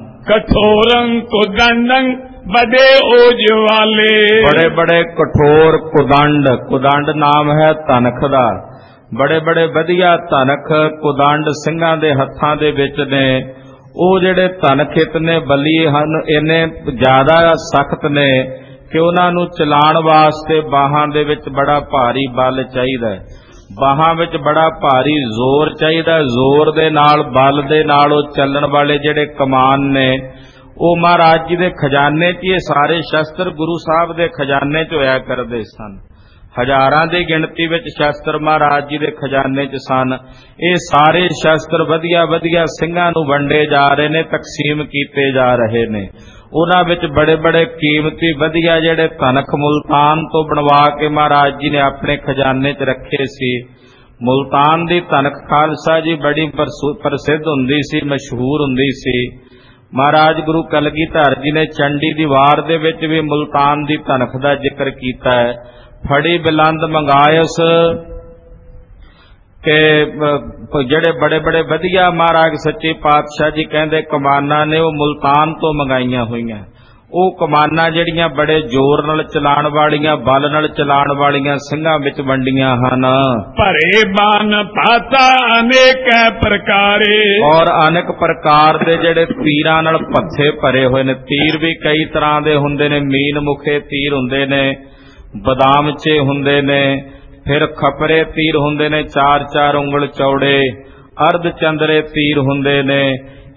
ਕਠੋਰੰ ਕੁਦੰਡੰ ਬੜੇ ਓਜ ਵਾਲੇ, ਬੜੇ ਬੜੇ ਕਠੋਰ ਕੁਦੰਡ, ਕੁਦੰਡ ਨਾਮ ਹੈ ਧਨਖ ਦਾ, ਬੜੇ ਬੜੇ ਵਧੀਆ ਧਨਖ ਕੁਦੰਡ ਸਿੰਘਾਂ ਦੇ ਹੱਥਾਂ ਦੇ ਵਿੱਚ ਨੇ। ਉਹ ਜਿਹੜੇ ਧਨਖ ਇਤਨੇ ਬਲੀ ਹਨ, ਇੰਨੇ ਜ਼ਿਆਦਾ ਸਖਤ ਨੇ ਕਿ ਉਹਨਾਂ ਨੂੰ ਚਲਾਉਣ ਵਾਸਤੇ ਬਾਹਾਂ ਦੇ ਵਿੱਚ ਬੜਾ ਭਾਰੀ ਬਲ ਚਾਹੀਦਾ ਹੈ, ਬਾਹਾਂ ਵਿੱਚ ਬੜਾ ਭਾਰੀ ਜ਼ੋਰ ਚਾਹੀਦਾ। ਜ਼ੋਰ ਦੇ ਨਾਲ, ਬਲ ਦੇ ਨਾਲ ਉਹ ਚੱਲਣ ਵਾਲੇ ਜਿਹੜੇ ਕਮਾਨ ਨੇ, ਉਹ ਮਹਾਰਾਜ ਜੀ ਦੇ ਖਜ਼ਾਨੇ 'ਚ, ਇਹ ਸਾਰੇ ਸ਼ਸਤਰ ਗੁਰੂ ਸਾਹਿਬ ਦੇ ਖਜ਼ਾਨੇ 'ਚ ਹੋਇਆ ਕਰਦੇ ਸਨ। ਹਜ਼ਾਰਾਂ ਦੀ ਗਿਣਤੀ ਵਿੱਚ ਸ਼ਸਤਰ ਮਹਾਰਾਜ ਜੀ ਦੇ ਖਜ਼ਾਨੇ 'ਚ ਸਨ। ਇਹ ਸਾਰੇ ਸ਼ਸਤਰ ਵਧੀਆ ਵਧੀਆ ਸਿੰਘਾਂ ਨੂੰ ਵੰਡੇ ਜਾ ਰਹੇ ਨੇ, ਤਕਸੀਮ ਕੀਤੇ ਜਾ ਰਹੇ ਨੇ। ਉਹਨਾਂ ਵਿੱਚ ਬੜੇ ਬੜੇ ਕੀਮਤੀ ਵਧੀਆ ਜਿਹੜੇ ਧਨਖ ਮੁਲਤਾਨ ਤੋਂ ਬਣਵਾ ਕੇ ਮਹਾਰਾਜ ਜੀ ਨੇ ਆਪਣੇ ਖਜ਼ਾਨੇ 'ਚ ਰੱਖੇ ਸੀ। ਮੁਲਤਾਨ ਦੀ ਧਨਖ ਖਾਲਸਾ ਜੀ ਬੜੀ ਪ੍ਰਸਿੱਧ ਹੁੰਦੀ ਸੀ, ਮਸ਼ਹੂਰ ਹੁੰਦੀ ਸੀ। ਮਹਾਰਾਜ ਗੁਰੂ ਕਲਗੀਧਰ ਜੀ ਨੇ ਚੰਡੀ ਦੀ ਵਾਰ ਦੇ ਵਿੱਚ ਵੀ ਮੁਲਤਾਨ ਦੀ ਧਨਖ ਦਾ ਜ਼ਿਕਰ ਕੀਤਾ ਹੈ। ਫੜੀ ਬਿਲੰਦ ਮੰਗਾਇਸ ਕਿ ਜਿਹੜੇ ਬੜੇ ਬੜੇ ਵਧੀਆ ਮਹਾਰਾਜ ਸੱਚੇ ਪਾਤਸ਼ਾਹ ਜੀ ਕਹਿੰਦੇ ਕਮਾਨਾਂ ਨੇ, ਉਹ ਮੁਲਤਾਨ ਤੋਂ ਮੰਗਾਈਆਂ ਹੋਈਆਂ। ਉਹ ਕਮਾਨਾਂ ਜਿਹੜੀਆਂ ਬੜੇ ਜ਼ੋਰ ਨਾਲ ਚਲਾਉਣ ਵਾਲੀਆਂ, ਬਲ ਨਾਲ ਚਲਾਉਣ ਵਾਲੀਆਂ ਸਿੰਘਾਂ ਵਿੱਚ ਵੰਡੀਆਂ ਹਨ। ਭਰੇ ਬਾਨ ਪਾਤਾ ਅਨੇਕ ਪ੍ਰਕਾਰੇ, ਔਰ ਅਨੇਕ ਪ੍ਰਕਾਰ ਦੇ ਜਿਹੜੇ ਤੀਰਾਂ ਨਾਲ ਪੱਥੇ ਭਰੇ ਹੋਏ ਨੇ। ਤੀਰ ਵੀ ਕਈ ਤਰ੍ਹਾਂ ਦੇ ਹੁੰਦੇ ਨੇ, ਮੀਨ ਮੁਖੇ ਤੀਰ ਹੁੰਦੇ ਨੇ, ਬਦਾਮਚੇ ਹੁੰਦੇ ਨੇ, ਫਿਰ ਖਪਰੇ ਤੀਰ ਹੁੰਦੇ ਨੇ 4-4 ਉਂਗਲ ਚੌੜੇ, ਅਰਧ ਚੰਦਰੇ ਤੀਰ ਹੁੰਦੇ ਨੇ।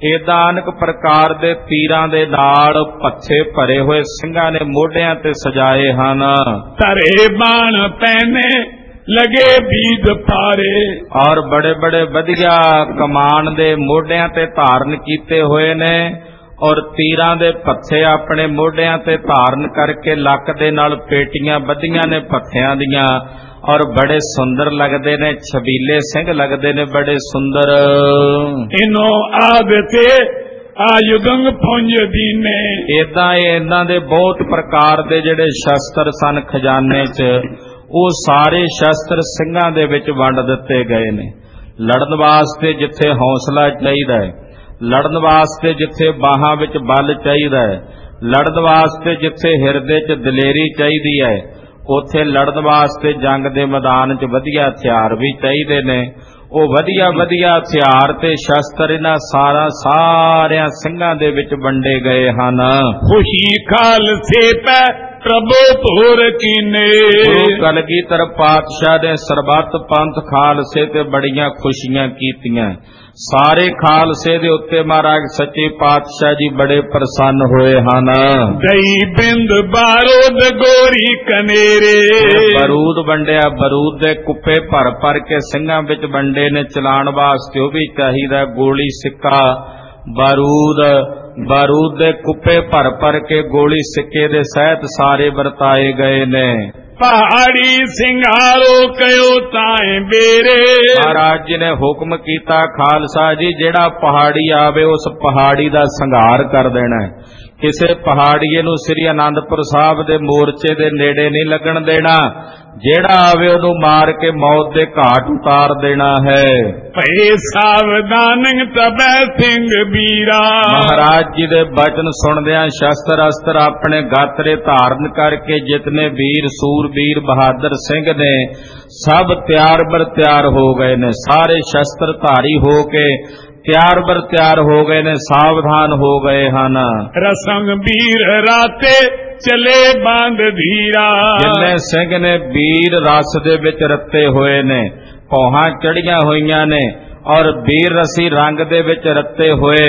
ਏਦਾਂ ਅਨੇਕ ਪ੍ਰਕਾਰ ਦੇ ਤੀਰਾਂ ਦੇ ਨਾਲ ਪੱਥੇ ਭਰੇ ਹੋਏ ਸਿੰਘਾਂ ਨੇ ਮੋਢਿਆਂ ਤੇ ਸਜਾਏ ਹਨ। ਧਰੇ ਬਾਣ ਪੈਨੇ ਲਗੇ ਬੀਦ ਪਾਰੇ, ਔਰ ਬੜੇ ਬੜੇ ਵਧੀਆ ਕਮਾਨ ਦੇ ਮੋਢਿਆਂ ਤੇ ਧਾਰਨ ਕੀਤੇ ਹੋਏ ਨੇ, ਔਰ ਤੀਰਾਂ ਦੇ ਪੱਥੇ ਆਪਣੇ ਮੋਢਿਆਂ ਤੇ ਧਾਰਨ ਕਰਕੇ ਲੱਕ ਦੇ ਨਾਲ ਪੇਟੀਆਂ ਬੱਧੀਆਂ ਨੇ ਪੱਥਿਆਂ ਦੀਆਂ, ਔਰ ਬੜੇ ਸੁੰਦਰ ਲੱਗਦੇ ਨੇ, ਛਬੀਲੇ ਸਿੰਘ ਲੱਗਦੇ ਨੇ, ਬੜੇ ਸੁੰਦਰ। ਇਨੋ ਆਦਤੇ ਆਯੁਧੰਗ ਪੁੰਜ ਦੀਨੇ, ਏਦਾਂ ਇਹਨਾਂ ਦੇ ਬਹੁਤ ਪ੍ਰਕਾਰ ਦੇ ਜਿਹੜੇ ਸ਼ਸਤਰ ਸਨ ਖਜ਼ਾਨੇ 'ਚ, ਉਹ ਸਾਰੇ ਸ਼ਸਤਰ ਸਿੰਘਾਂ ਦੇ ਵਿੱਚ ਵੰਡ ਦਿੱਤੇ ਗਏ ਨੇ। ਲੜਨ ਵਾਸਤੇ ਜਿੱਥੇ ਹੌਸਲਾ ਚਾਹੀਦਾ ਹੈ, ਲੜਨ ਵਾਸਤੇ ਜਿੱਥੇ ਬਾਹਾਂ ਵਿੱਚ ਬਲ ਚਾਹੀਦਾ ਹੈ, ਲੜਨ ਵਾਸਤੇ ਜਿੱਥੇ ਹਿਰਦੇ 'ਚ ਦਲੇਰੀ ਚਾਹੀਦੀ ਹੈ, ਉੱਥੇ ਲੜਨ ਵਾਸਤੇ ਜੰਗ ਦੇ ਮੈਦਾਨ 'ਚ ਵਧੀਆ ਹਥਿਆਰ ਵੀ ਚਾਹੀਦੇ ਨੇ। ਉਹ ਵਧੀਆ ਵਧੀਆ ਹਥਿਆਰ ਤੇ ਸ਼ਸਤਰ ਇਹਨਾਂ ਸਾਰਿਆਂ ਸਿੰਘਾਂ ਦੇ ਵਿੱਚ ਵੰਡੇ ਗਏ ਹਨ। ਖੁਸ਼ੀ ਖਾਲਸੇ ਪੈ ਪ੍ਰਭੂ ਭੋਰ ਕੀਨੇ, ਗੁਰੂ ਕਲਗੀਧਰ ਪਾਤਸ਼ਾਹ ਨੇ ਸਰਬੱਤ ਪੰਥ ਖਾਲਸੇ ਤੇ ਬੜੀਆਂ ਖੁਸ਼ੀਆਂ ਕੀਤੀਆਂ। ਸਾਰੇ ਖਾਲਸੇ ਦੇ ਉੱਤੇ ਮਹਾਰਾਜ ਸੱਚੇ ਪਾਤਸ਼ਾਹ ਜੀ ਬੜੇ ਪ੍ਰਸੰਨ ਹੋਏ ਹਨ। ਦਈ ਬਿੰਦ ਬਾਰੂਦ ਗੋਰੀ ਕਨੇਰੇ, ਬਰੂਦ ਵੰਡਿਆ, ਬਰੂਦ ਦੇ ਕੁੱਪੇ ਭਰ ਭਰ ਕੇ ਸਿੰਘਾਂ ਵਿੱਚ ਵੰਡੇ ਨੇ। ਚਲਾਣ ਵਾਸਤੇ ਉਹ ਵੀ ਚਾਹੀਦਾ, ਗੋਲੀ ਸਿੱਕਾ ਬਾਰੂਦ ਦੇ ਕੁੱਪੇ ਭਰ ਭਰ ਕੇ ਗੋਲੀ ਸਿੱਕੇ ਦੇ ਸਹਿਤ ਸਾਰੇ ਵਰਤਾਏ ਗਏ ਨੇ। ਪਹਾੜੀ ਸਿੰਘਾਰੋ ਕਯੋ ਤਾਏ ਬੇਰੇ, ਮਹਾਰਾਜ ਜੀ ਨੇ ਹੁਕਮ ਕੀਤਾ, ਖਾਲਸਾ ਜੀ ਜਿਹੜਾ ਪਹਾੜੀ ਆਵੇ ਉਸ ਪਹਾੜੀ ਦਾ ਸੰਘਾਰ ਕਰ ਦੇਣਾ। ਕਿਸੇ ਪਹਾੜੀਏ ਨੂੰ ਸ੍ਰੀ ਅਨੰਦਪੁਰ ਸਾਹਿਬ ਦੇ ਮੋਰਚੇ ਦੇ ਨੇੜੇ ਨਹੀਂ ਲੱਗਣ ਦੇਣਾ। ਜਿਹੜਾ ਆਵੇ ਉਹਨੂੰ ਮਾਰ ਕੇ ਮੌਤ ਦੇ ਘਾਟ ਉਤਾਰ ਦੇਣਾ ਹੈ। ਭਏ ਸਾਵਧਾਨ ਤਬੈ ਸਿੰਘ ਵੀਰਾ, ਮਹਾਰਾਜ ਜੀ ਦੇ ਬਚਨ ਸੁਣਦਿਆਂ ਸ਼ਸਤਰ ਅਸਤਰ ਆਪਣੇ ਗਾਤਰੇ ਧਾਰਨ ਕਰਕੇ ਜਿਤਨੇ ਵੀਰ ਸੂਰਬੀਰ ਬਹਾਦਰ ਸਿੰਘ ਨੇ ਸਭ ਤਿਆਰ ਬਰ ਤਿਆਰ ਹੋ ਗਏ ਨੇ। ਸਾਰੇ ਸ਼ਸਤਰ ਧਾਰੀ ਹੋ ਕੇ ਤਿਆਰ ਬਰ ਤਿਆਰ ਹੋ ਗਏ ਨੇ, ਸਾਵਧਾਨ ਹੋ ਗਏ ਹਨ। ਰਸਮ ਵੀਰ ਰਾਤੇ ਚਲੇ ਬੰਦ ਧੀਰਾ, ਜਿੰਨੇ ਸਿੰਘ ਨੇ ਵੀਰ ਰਸ ਦੇ ਵਿੱਚ ਰੱਤੇ ਹੋਏ ਨੇ, ਪੌਹਾਂ ਚੜੀਆਂ ਹੋਈਆਂ ਨੇ, ਔਰ ਵੀਰ ਰਸੀ ਰੰਗ ਦੇ ਵਿੱਚ ਰੱਤੇ ਹੋਏ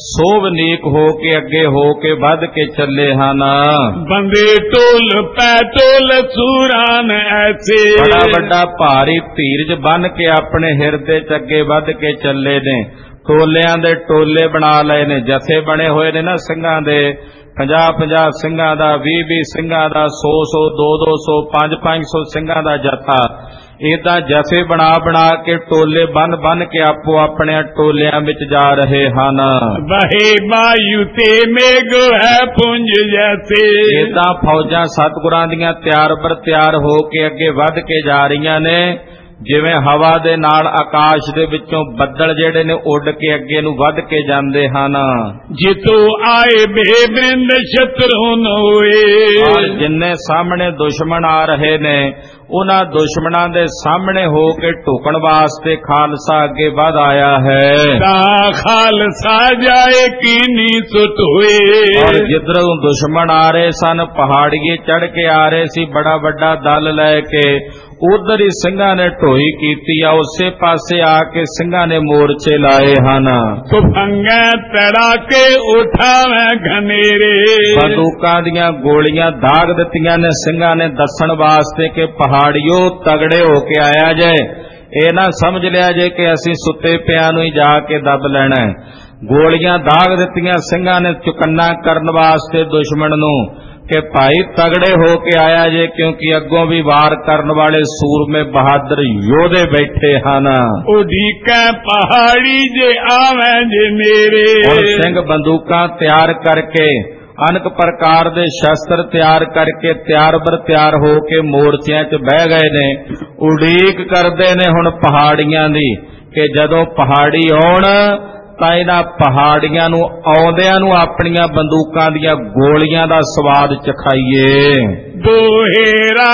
ਸੋਭਨੀਕ ਹੋ ਕੇ ਅੱਗੇ ਹੋ ਕੇ ਵੱਧ ਕੇ ਚੱਲੇ ਹਨ। ਬੰਦੇ ਟੋਲ ਪੈ ਟੋਲ ਸੂਰਾਨ ਐਸੇ, ਬੜਾ ਵੱਡਾ ਭਾਰੀ ਧੀਰਜ ਬੰਨ ਕੇ ਆਪਣੇ ਹਿਰਦੇ 'ਚ ਅੱਗੇ ਵੱਧ ਕੇ ਚੱਲੇ ਨੇ। ਟੋਲਿਆਂ ਦੇ ਟੋਲੇ ਬਣਾ ਲਏ ਨੇ, ਜਥੇ ਬਣੇ ਹੋਏ ਨੇ ਨਾ ਸਿੰਘਾਂ ਦੇ, 50-50 ਸਿੰਘਾਂ ਦਾ, 20-20 ਸਿੰਘਾਂ ਦਾ, 100-100 200-200 500-500 ਸਿੰਘਾਂ ਦਾ ਜਥਾ। ਏਦਾਂ ਜਥੇ ਬਣਾ ਕੇ ਟੋਲੇ ਬੰਨ ਕੇ ਆਪੋ ਆਪਣੇ ਟੋਲਿਆਂ ਵਿੱਚ ਜਾ ਰਹੇ ਹਨ। ਬਹੇ ਵਾਯੂ ਤੇ ਮੇਘ ਹੈ ਪੁੰਜ ਜੈਸੇ, ਏਦਾਂ ਫੌਜਾਂ ਸਤਿਗੁਰਾਂ ਦੀਆਂ ਤਿਆਰ ਬਰ ਤਿਆਰ ਹੋ ਕੇ ਅੱਗੇ ਵੱਧ ਕੇ ਜਾ ਰਹੀਆਂ ਨੇ। ਜਿਵੇਂ ਹਵਾ ਦੇ ਨਾਲ ਆਕਾਸ਼ ਦੇ ਵਿੱਚੋਂ ਬੱਦਲ ਜਿਹੜੇ ਨੇ ਉੱਡ ਕੇ ਅੱਗੇ ਨੂੰ ਵੱਧ ਕੇ ਜਾਂਦੇ ਹਨ। ਜਿਤੋ ਆਏ ਬੇਬਿੰਦ ਸ਼ਤਰੂਨ ਹੋਏ, ਜਿੰਨੇ ਸਾਹਮਣੇ ਦੁਸ਼ਮਣ ਆ ਰਹੇ ਨੇ ਉਹਨਾਂ ਦੁਸ਼ਮਣਾਂ ਦੇ ਸਾਹਮਣੇ ਹੋ ਕੇ ਢੁਕਣ ਵਾਸਤੇ ਖਾਲਸਾ ਅੱਗੇ ਵਧ ਆਇਆ ਹੈ। ਤਾਂ ਖਾਲਸਾ ਜਾਏ ਕੀਨੀ ਸੁਟ ਹੋਏ, ਔਰ ਜਿੱਧਰੋਂ ਦੁਸ਼ਮਣ ਆ ਰਹੇ ਸਨ ਪਹਾੜੀਏ ਚੜ ਕੇ ਆ ਰਹੇ ਸੀ ਬੜਾ ਵੱਡਾ ਦਲ ਲੈ ਕੇ, ਉਧਰ ਹੀ ਸਿੰਘਾਂ ਨੇ ਢੋਈ ਕੀਤੀ ਆ, ਉਸੇ ਪਾਸੇ ਆ ਕੇ ਸਿੰਘਾਂ ਨੇ ਮੋਰਚੇ ਲਾਏ ਹਨ। ਤੁਫੰਗਾ ਤੜਾ ਕੇ ਉਠਾਵੇਂ ਘਨੇਰੇ, ਬੰਦੂਕਾਂ ਦੀਆਂ ਗੋਲੀਆਂ ਦਾਗ ਦਿੱਤੀਆਂ ਨੇ ਸਿੰਘਾਂ ਨੇ ਦੱਸਣ ਵਾਸਤੇ ਕਿ ਪਹਾੜੀਓ ਤਗੜੇ ਹੋ ਕੇ ਆਇਆ ਜੇ, ਇਹ ਨਾ ਸਮਝ ਲਿਆ ਜੇ ਕਿ ਅਸੀਂ ਸੁੱਤੇ ਪਿਆਂ ਨੂੰ ਹੀ ਜਾ ਕੇ ਦੱਬ ਲੈਣਾ। ਗੋਲੀਆਂ ਦਾਗ ਦਿੱਤੀਆਂ ਸਿੰਘਾਂ ਨੇ ਚੁਕੰਨਾ ਕਰਨ ਵਾਸਤੇ ਦੁਸ਼ਮਣ ਨੂੰ ਕਿ ਭਾਈ ਤਗੜੇ ਹੋ ਕੇ ਆਇਆ ਜੇ, ਕਿਉਂਕਿ ਅੱਗੋਂ ਵੀ ਵਾਰ ਕਰਨ ਵਾਲੇ ਸੂਰਮੇ ਬਹਾਦਰ ਯੋਧੇ ਬੈਠੇ ਹਨ। ਉਡੀਕੈ ਪਹਾੜੀ ਜੇ ਆਵੇਂ ਜੇ ਮੇਰੇ, ਹੁਣ ਸਿੰਘ ਬੰਦੂਕਾਂ ਤਿਆਰ ਕਰਕੇ ਅਨੇਕ ਪ੍ਰਕਾਰ ਦੇ ਸ਼ਸਤਰ ਤਿਆਰ ਕਰਕੇ ਤਿਆਰ ਬਰ ਤਿਆਰ ਹੋ ਕੇ ਮੋਰਚਿਆਂ 'ਚ ਬਹਿ ਗਏ ਨੇ। ਉਡੀਕ ਕਰਦੇ ਨੇ ਹੁਣ ਪਹਾੜੀਆਂ ਦੀ ਕਿ ਜਦੋਂ ਪਹਾੜੀ ਆਉਣ ਤਾਂ ਇਹਨਾਂ ਪਹਾੜੀਆਂ ਨੂੰ ਆਉਂਦਿਆਂ ਨੂੰ ਆਪਣੀਆਂ ਬੰਦੂਕਾਂ ਦੀਆਂ ਗੋਲੀਆਂ ਦਾ ਸਵਾਦ ਚਖਾਈਏ। ਦੋਹੇਰਾ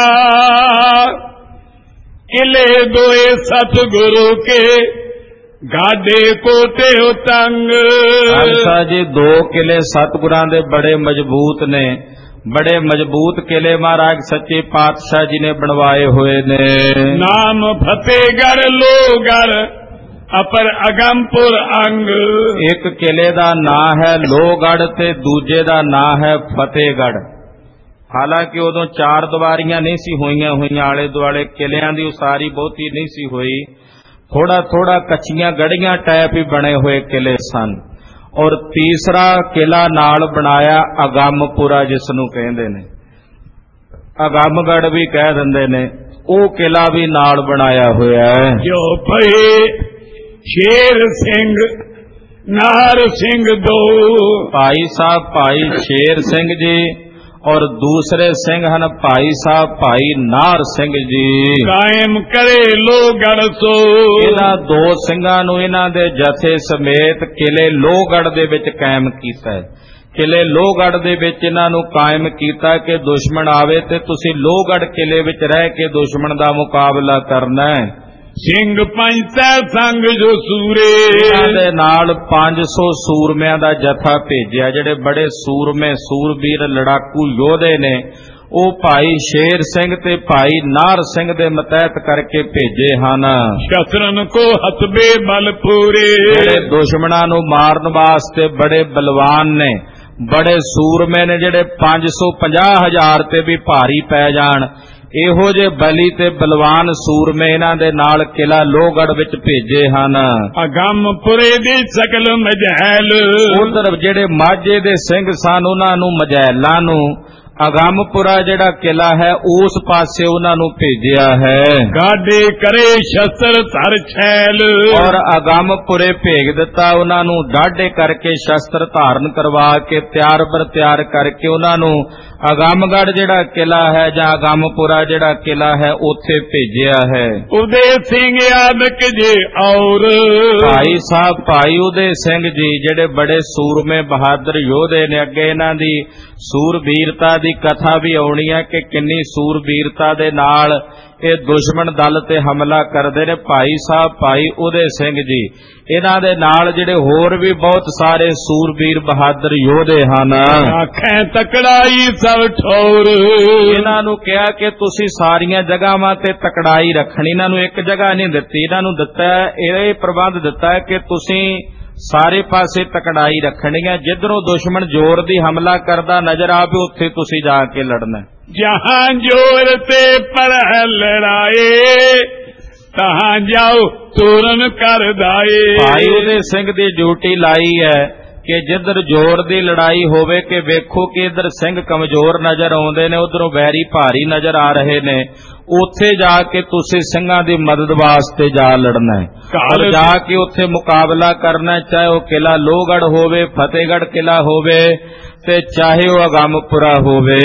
ਕਿਲੇ ਦੋਏ ਸਤਿਗੁਰੂ ਕੇ ਗਾਡੇ ਕੋਟੇ ਉਤੰਗ, ਖਾਲਸਾ ਜੀ 2 ਕਿਲੇ ਸਤਿਗੁਰਾਂ ਦੇ ਬੜੇ ਮਜ਼ਬੂਤ ਨੇ, ਬੜੇ ਮਜ਼ਬੂਤ ਕਿਲੇ ਮਹਾਰਾਜ ਸੱਚੇ ਪਾਤਸ਼ਾਹ ਜੀ ਨੇ ਬਣਵਾਏ ਹੋਏ ਨੇ। ਨਾਮ ਫਤਿਹਗੜ੍ਹ ਲੋਹਗੜ੍ਹ ਅਪਰ ਅਗੰਮਪੁਰ ਅੰਗ। ਇੱਕ ਕਿਲੇ ਦਾ ਨਾਂ ਹੈ ਲੋਹਗੜ੍ਹ ਤੇ ਦੂਜੇ ਦਾ ਨਾਂ ਹੈ ਫਤਿਹਗੜ੍ਹ। ਹਾਲਾਂਕਿ ਉਦੋਂ 4 ਦੀਵਾਰੀਆਂ ਨਹੀਂ ਸੀ ਹੋਈਆਂ ਆਲੇ ਦੁਆਲੇ ਕਿਲਿਆਂ ਦੀ ਉਸਾਰੀ ਬਹੁਤੀ ਨਹੀਂ ਸੀ ਹੋਈ, ਥੋੜਾ ਕੱਚੀਆਂ ਗੜੀਆਂ ਟਾਈਪ ਹੀ ਬਣੇ ਹੋਏ ਕਿਲੇ ਸਨ। ਔਰ ਤੀਸਰਾ ਕਿਲਾ ਨਾਲ ਬਣਾਇਆ ਅਗੰਮਪੁਰਾ, ਜਿਸ ਨੂੰ ਕਹਿੰਦੇ ਨੇ, ਅਗੰਮਗੜ੍ਹ ਵੀ ਕਹਿ ਦਿੰਦੇ ਨੇ, ਉਹ ਕਿਲਾ ਵੀ ਨਾਲ ਬਣਾਇਆ ਹੋਇਆ ਹੈ। ਜੋ ਪਏ ਸ਼ੇਰ ਸਿੰਘ ਨਾਰ ਸਿੰਘ ਦੋ। ਭਾਈ ਸਾਹਿਬ ਭਾਈ ਸ਼ੇਰ ਸਿੰਘ ਜੀ ਔਰ ਦੂਸਰੇ ਸਿੰਘ ਹਨ ਭਾਈ ਸਾਹਿਬ ਭਾਈ ਨਾਰ ਸਿੰਘ ਜੀ। ਕਾਇਮ ਕਰੇ ਲੋਹਗੜ੍ਹ ਸੋ। ਇਹਨਾਂ 2 ਸਿੰਘਾਂ ਨੂੰ ਇਹਨਾਂ ਦੇ ਜਥੇ ਸਮੇਤ ਕਿਲੇ ਲੋਹਗੜ੍ਹ ਦੇ ਵਿੱਚ ਕਾਇਮ ਕੀਤਾ ਹੈ। ਕਿਲੇ ਲੋਹਗੜ੍ਹ ਦੇ ਵਿੱਚ ਇਹਨਾਂ ਨੂੰ ਕਾਇਮ ਕੀਤਾ ਕਿ ਦੁਸ਼ਮਣ ਆਵੇ ਤੇ ਤੁਸੀਂ ਲੋਹਗੜ੍ਹ ਕਿਲੇ ਵਿੱਚ ਰਹਿ ਕੇ ਦੁਸ਼ਮਣ ਦਾ ਮੁਕਾਬਲਾ ਕਰਨਾ ਹੈ। ਸਿੰਘ 500 ਸੰਗ ਜੋ ਸੂਰੇ। ਇਹਨਾਂ ਦੇ ਨਾਲ 500 ਸੂਰਮਿਆਂ ਦਾ ਜਥਾ ਭੇਜਿਆ, ਜਿਹੜੇ ਬੜੇ ਸੂਰਮੇ ਸੂਰਬੀਰ ਲੜਾਕੂ ਯੋਧੇ ਨੇ, ਉਹ ਭਾਈ ਸ਼ੇਰ ਸਿੰਘ ਤੇ ਭਾਈ ਨਾਰ ਸਿੰਘ ਦੇ ਮਤਹਿਤ ਕਰਕੇ ਭੇਜੇ ਹਨ। ਸ਼ਸਤਰਨ ਕੋ ਹਤਬੇ ਬਲ ਪੂਰੇ। ਜਿਹੜੇ ਦੁਸ਼ਮਣਾਂ ਨੂੰ ਮਾਰਨ ਵਾਸਤੇ ਬੜੇ ਬਲਵਾਨ ਨੇ, ਬੜੇ ਸੂਰਮੇ ਨੇ, ਜਿਹੜੇ 550,000 ਤੇ ਵੀ ਭਾਰੀ ਪੈ ਜਾਣ, ਇਹੋ ਜਿਹੇ ਬਲੀ ਤੇ ਬਲਵਾਨ ਸੂਰਮੇ ਇਹਨਾਂ ਦੇ ਨਾਲ ਕਿਲਾ ਲੋਹਗੜ੍ਹ ਵਿੱਚ ਭੇਜੇ ਹਨ। ਅਗੰਮਪੁਰੇ ਦੀ ਸਕਲ ਮਜੈਲ। ਉਧਰ ਜਿਹੜੇ ਮਾਝੇ ਦੇ ਸਿੰਘ ਸਨ ਉਹਨਾਂ ਨੂੰ, ਮਜੈਲਾਂ ਨੂੰ, ਅਗੰਮਪੁਰਾ ਜਿਹੜਾ ਕਿਲਾ ਹੈ ਉਸ ਪਾਸੇ ਉਹਨਾਂ ਨੂੰ ਭੇਜਿਆ ਹੈ। ਗਾਡੇ ਕਰੇ ਸ਼ਸਤਰ ਧਰ ਛੈਲ। ਔਰ ਅਗੰਮਪੁਰੇ ਭੇਜ ਦਿੱਤਾ ਉਹਨਾਂ ਨੂੰ, ਡਾਢੇ ਕਰਕੇ ਸ਼ਸਤਰ ਧਾਰਨ ਕਰਵਾ ਕੇ ਤਿਆਰ ਕਰਕੇ ਉਹਨਾਂ ਨੂੰ ਅਗੰਮਗੜ੍ਹ ਜਿਹੜਾ ਕਿਲਾ ਹੈ ਜਾਂ ਅਗੰਮਪੁਰਾ ਜਿਹੜਾ ਕਿਲਾ ਹੈ ਉੱਥੇ ਭੇਜਿਆ ਹੈ। ਉਦੇ ਸਿੰਘ ਆਦਿਕ ਜੀ ਔਰ ਭਾਈ ਸਾਹਿਬ ਭਾਈ ਉਦੇ ਸਿੰਘ ਜੀ ਜਿਹੜੇ ਬੜੇ ਸੂਰਮੇ ਬਹਾਦਰ ਯੋਧੇ ਨੇ, ਅੱਗੇ ਇਹਨਾਂ ਦੀ ਸੂਰਬੀਰਤਾ ਦੀ ਕਥਾ ਵੀ ਆਉਣੀ ਹੈ ਕਿ ਕਿੰਨੀ ਸੂਰਬੀਰਤਾ ਦੇ ਨਾਲ ਇਹ ਦੁਸ਼ਮਣ ਦਲ ਤੇ ਹਮਲਾ ਕਰਦੇ ਨੇ। ਭਾਈ ਸਾਹਿਬ ਭਾਈ ਉਦੇ ਸਿੰਘ ਜੀ, ਇਹਨਾਂ ਦੇ ਨਾਲ ਜਿਹੜੇ ਹੋਰ ਵੀ ਬਹੁਤ ਸਾਰੇ ਸੂਰਬੀਰ ਬਹਾਦਰ ਯੋਧੇ ਹਨ। ਆਖੇ ਤਕੜਾਈ ਸਭ ਠੌਰ। ਇਹਨਾਂ ਨੂੰ ਕਿਹਾ ਕਿ ਤੁਸੀਂ ਸਾਰੀਆਂ ਜਗ੍ਹਾਵਾਂ ਤੇ ਤਕੜਾਈ ਰੱਖਣੀ, ਇਹਨਾਂ ਨੂੰ ਇੱਕ ਜਗ੍ਹਾ ਨਹੀਂ ਦਿੱਤੀ, ਇਹਨਾਂ ਨੂੰ ਦਿੱਤਾ ਇਹ ਪ੍ਰਬੰਧ ਦਿੱਤਾ ਹੈ ਕਿ ਤੁਸੀਂ ਸਾਰੇ ਪਾਸੇ ਤਕੜਾਈ ਰੱਖਣੀ ਹੈ। ਜਿੱਧਰੋਂ ਦੁਸ਼ਮਣ ਜ਼ੋਰ ਦੀ ਹਮਲਾ ਕਰਦਾ ਨਜ਼ਰ ਆਵੇ ਉੱਥੇ ਤੁਸੀਂ ਜਾ ਕੇ ਲੜਨਾ। ਜਹਾਂ ਜ਼ੋਰ ਤੇ ਪਰ ਲੜਾਏ ਤਹਾਂ ਜਾਓ ਤੋਰਨ ਕਰ ਦਾਏ। ਭਾਈ ਉਹਦੇ ਸਿੰਘ ਦੀ ਡਿਊਟੀ ਲਾਈ ਹੈ ਕਿ ਜਿੱਧਰ ਜ਼ੋਰ ਦੀ ਲੜਾਈ ਹੋਵੇ ਕਿ ਵੇਖੋ ਕਿ ਇੱਧਰ ਸਿੰਘ ਕਮਜ਼ੋਰ ਨਜ਼ਰ ਆਉਂਦੇ ਨੇ, ਉਧਰੋਂ ਵੈਰੀ ਭਾਰੀ ਨਜ਼ਰ ਆ ਰਹੇ ਨੇ, ਉੱਥੇ ਜਾ ਕੇ ਤੁਸੀਂ ਸਿੰਘਾਂ ਦੀ ਮਦਦ ਵਾਸਤੇ ਜਾ ਲੜਨਾ ਹੈ ਔਰ ਜਾ ਕੇ ਉੱਥੇ ਮੁਕਾਬਲਾ ਕਰਨਾ, ਚਾਹੇ ਉਹ ਕਿਲਾ ਲੋਹਗੜ੍ਹ ਹੋਵੇ, ਫਤਿਹਗੜ੍ਹ ਕਿਲਾ ਹੋਵੇ ਤੇ ਚਾਹੇ ਉਹ ਅਗੰਮਪੁਰਾ ਹੋਵੇ।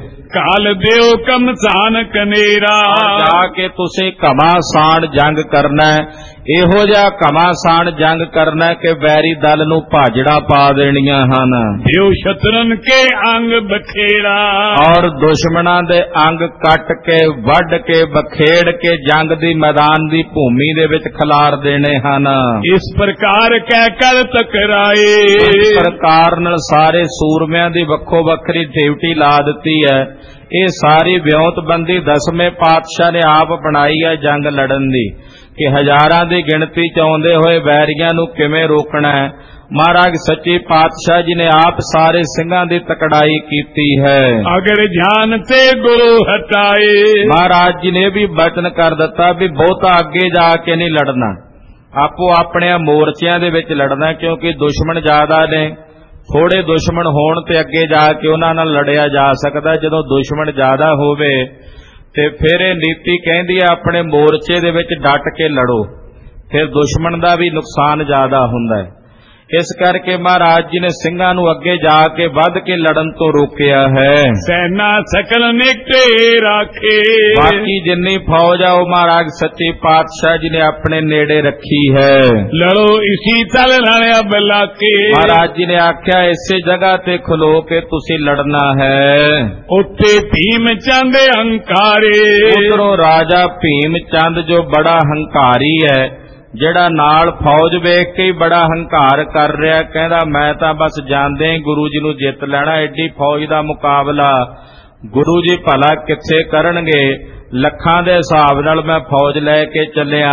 ਕਾਲ ਦਿਓ ਕਮਸਾਨ ਕਨੇਰਾ। ਜਾ ਕੇ ਤੁਸੀਂ ਘਮਾਸਾਨ ਜੰਗ ਕਰਨਾ ਹੈ, ਇਹੋ ਜਿਹਾ ਘਮਾਸਾਨ ਜੰਗ ਕਰਨਾ ਕਿ ਵੈਰੀ ਦਲ ਨੂੰ ਭਾਜੜਾ ਪਾ ਦੇਣੀਆਂ ਹਨ। ਦਿਓ ਸ਼ਤਰਨ ਕੇ ਅੰਗ ਬਖੇੜਾ। ਔਰ ਦੁਸ਼ਮਣਾਂ ਦੇ ਅੰਗ ਕੱਟ ਕੇ ਵੱਢ ਕੇ ਬਖੇੜ ਕੇ ਜੰਗ ਦੀ ਮੈਦਾਨ ਦੀ ਭੂਮੀ ਦੇ ਵਿੱਚ ਖਿਲਾਰ ਦੇਣੇ ਹਨ। ਇਸ ਪ੍ਰਕਾਰ ਕਹਿ ਕਰ ਟਕਰਾਏ। ਇਸ ਪ੍ਰਕਾਰ ਨਾਲ ਸਾਰੇ ਸੂਰਮਿਆਂ ਦੀ ਵੱਖੋ ਵੱਖਰੀ ਡਿਊਟੀ ਲਾ ਦਿੱਤੀ ਹੈ। ਇਹ ਸਾਰੀ ਵਿਉਂਤਬੰਦੀ 10ਵੇਂ ਪਾਤਸ਼ਾਹ ਨੇ ਆਪ ਬਣਾਈ ਹੈ ਜੰਗ ਲੜਨ ਦੀ, ਕਿ ਹਜ਼ਾਰਾਂ ਦੀ ਗਿਣਤੀ ਚ ਆਉਂਦੇ ਹੋਏ ਵੈਰੀਆਂ ਨੂੰ ਕਿਵੇਂ ਰੋਕਣਾ ਹੈ। ਮਹਾਰਾਜ ਸੱਚੇ ਪਾਤਸ਼ਾਹ ਜੀ ਨੇ ਆਪ ਸਾਰੇ ਸਿੰਘਾਂ ਦੀ ਤਕੜਾਈ ਕੀਤੀ ਹੈ। ਅਗਰ ਜਾਨ ਤੇ ਗੁਰੂ ਹਟਾਏ। ਮਹਾਰਾਜ ਜੀ ਨੇ ਵੀ ਬਚਨ ਕਰ ਦਿੱਤਾ ਵੀ ਬਹੁਤਾ ਅੱਗੇ ਜਾ ਕੇ ਨਹੀਂ ਲੜਨਾ, ਆਪੋ ਆਪਣੇ ਮੋਰਚਿਆਂ ਦੇ ਵਿੱਚ ਲੜਨਾ, ਕਿਉਂਕਿ ਦੁਸ਼ਮਣ ਜ਼ਿਆਦਾ ਨੇ। ਥੋੜੇ ਦੁਸ਼ਮਣ ਹੋਣ ਤੇ ਅੱਗੇ ਜਾ ਕੇ ਉਹਨਾਂ ਨਾਲ ਲੜਿਆ ਜਾ ਸਕਦਾ, ਜਦੋਂ ਦੁਸ਼ਮਣ ਜ਼ਿਆਦਾ ਹੋਵੇ ਤੇ ਫਿਰ ਇਹ ਨੀਤੀ ਕਹਿੰਦੀ ਹੈ ਆਪਣੇ ਮੋਰਚੇ ਦੇ ਵਿੱਚ ਡਟ ਕੇ ਲੜੋ, ਫਿਰ ਦੁਸ਼ਮਣ ਦਾ ਵੀ ਨੁਕਸਾਨ ਜ਼ਿਆਦਾ ਹੁੰਦਾ ਹੈ। ਇਸ ਕਰਕੇ ਮਹਾਰਾਜ ਜੀ ਨੇ ਸਿੰਘਾਂ ਨੂੰ ਅੱਗੇ ਜਾ ਕੇ ਵੱਧ ਕੇ ਲੜਨ ਤੋਂ ਰੋਕਿਆ ਹੈ। ਸੈਨਾ ਸਕਲ ਨਿਕਟੇ ਰਾਖੇ। ਬਾਕੀ ਜਿੰਨੀ ਫੌਜ ਆ ਉਹ ਮਹਾਰਾਜ ਸੱਚੇ ਪਾਤਸ਼ਾਹ ਜੀ ਨੇ ਆਪਣੇ ਨੇੜੇ ਰੱਖੀ ਹੈ। ਲੜੋ ਇਸੀ ਤਲ ਲੜਿਆ ਬਲਾਕੇ। ਮਹਾਰਾਜ ਜੀ ਨੇ ਆਖਿਆ ਇਸੇ ਜਗ੍ਹਾ ਤੇ ਖਲੋ ਕੇ ਤੁਸੀਂ ਲੜਨਾ ਹੈ। ਉੱਤੇ ਭੀਮ ਚੰਦ ਹੰਕਾਰੇ। ਉਧਰੋਂ ਰਾਜਾ ਭੀਮ ਚੰਦ ਜੋ ਬੜਾ ਹੰਕਾਰੀ ਹੈ, ਜਿਹੜਾ ਨਾਲ ਫੌਜ ਵੇਖ ਕੇ ਹੀ ਬੜਾ ਹੰਕਾਰ ਕਰ ਰਿਹਾ, ਕਹਿੰਦਾ ਮੈਂ ਤਾਂ ਬਸ ਜਾਂਦੇ ਹੀ ਗੁਰੂ ਜੀ ਨੂੰ ਜਿੱਤ ਲੈਣਾ, ਐਡੀ ਫੌਜ ਦਾ ਮੁਕਾਬਲਾ ਗੁਰੂ ਜੀ ਭਲਾ ਕਿੱਥੇ ਕਰਨਗੇ। ਲੱਖਾਂ ਦੇ ਹਿਸਾਬ ਨਾਲ ਮੈਂ ਫੌਜ ਲੈ ਕੇ ਚੱਲਿਆ,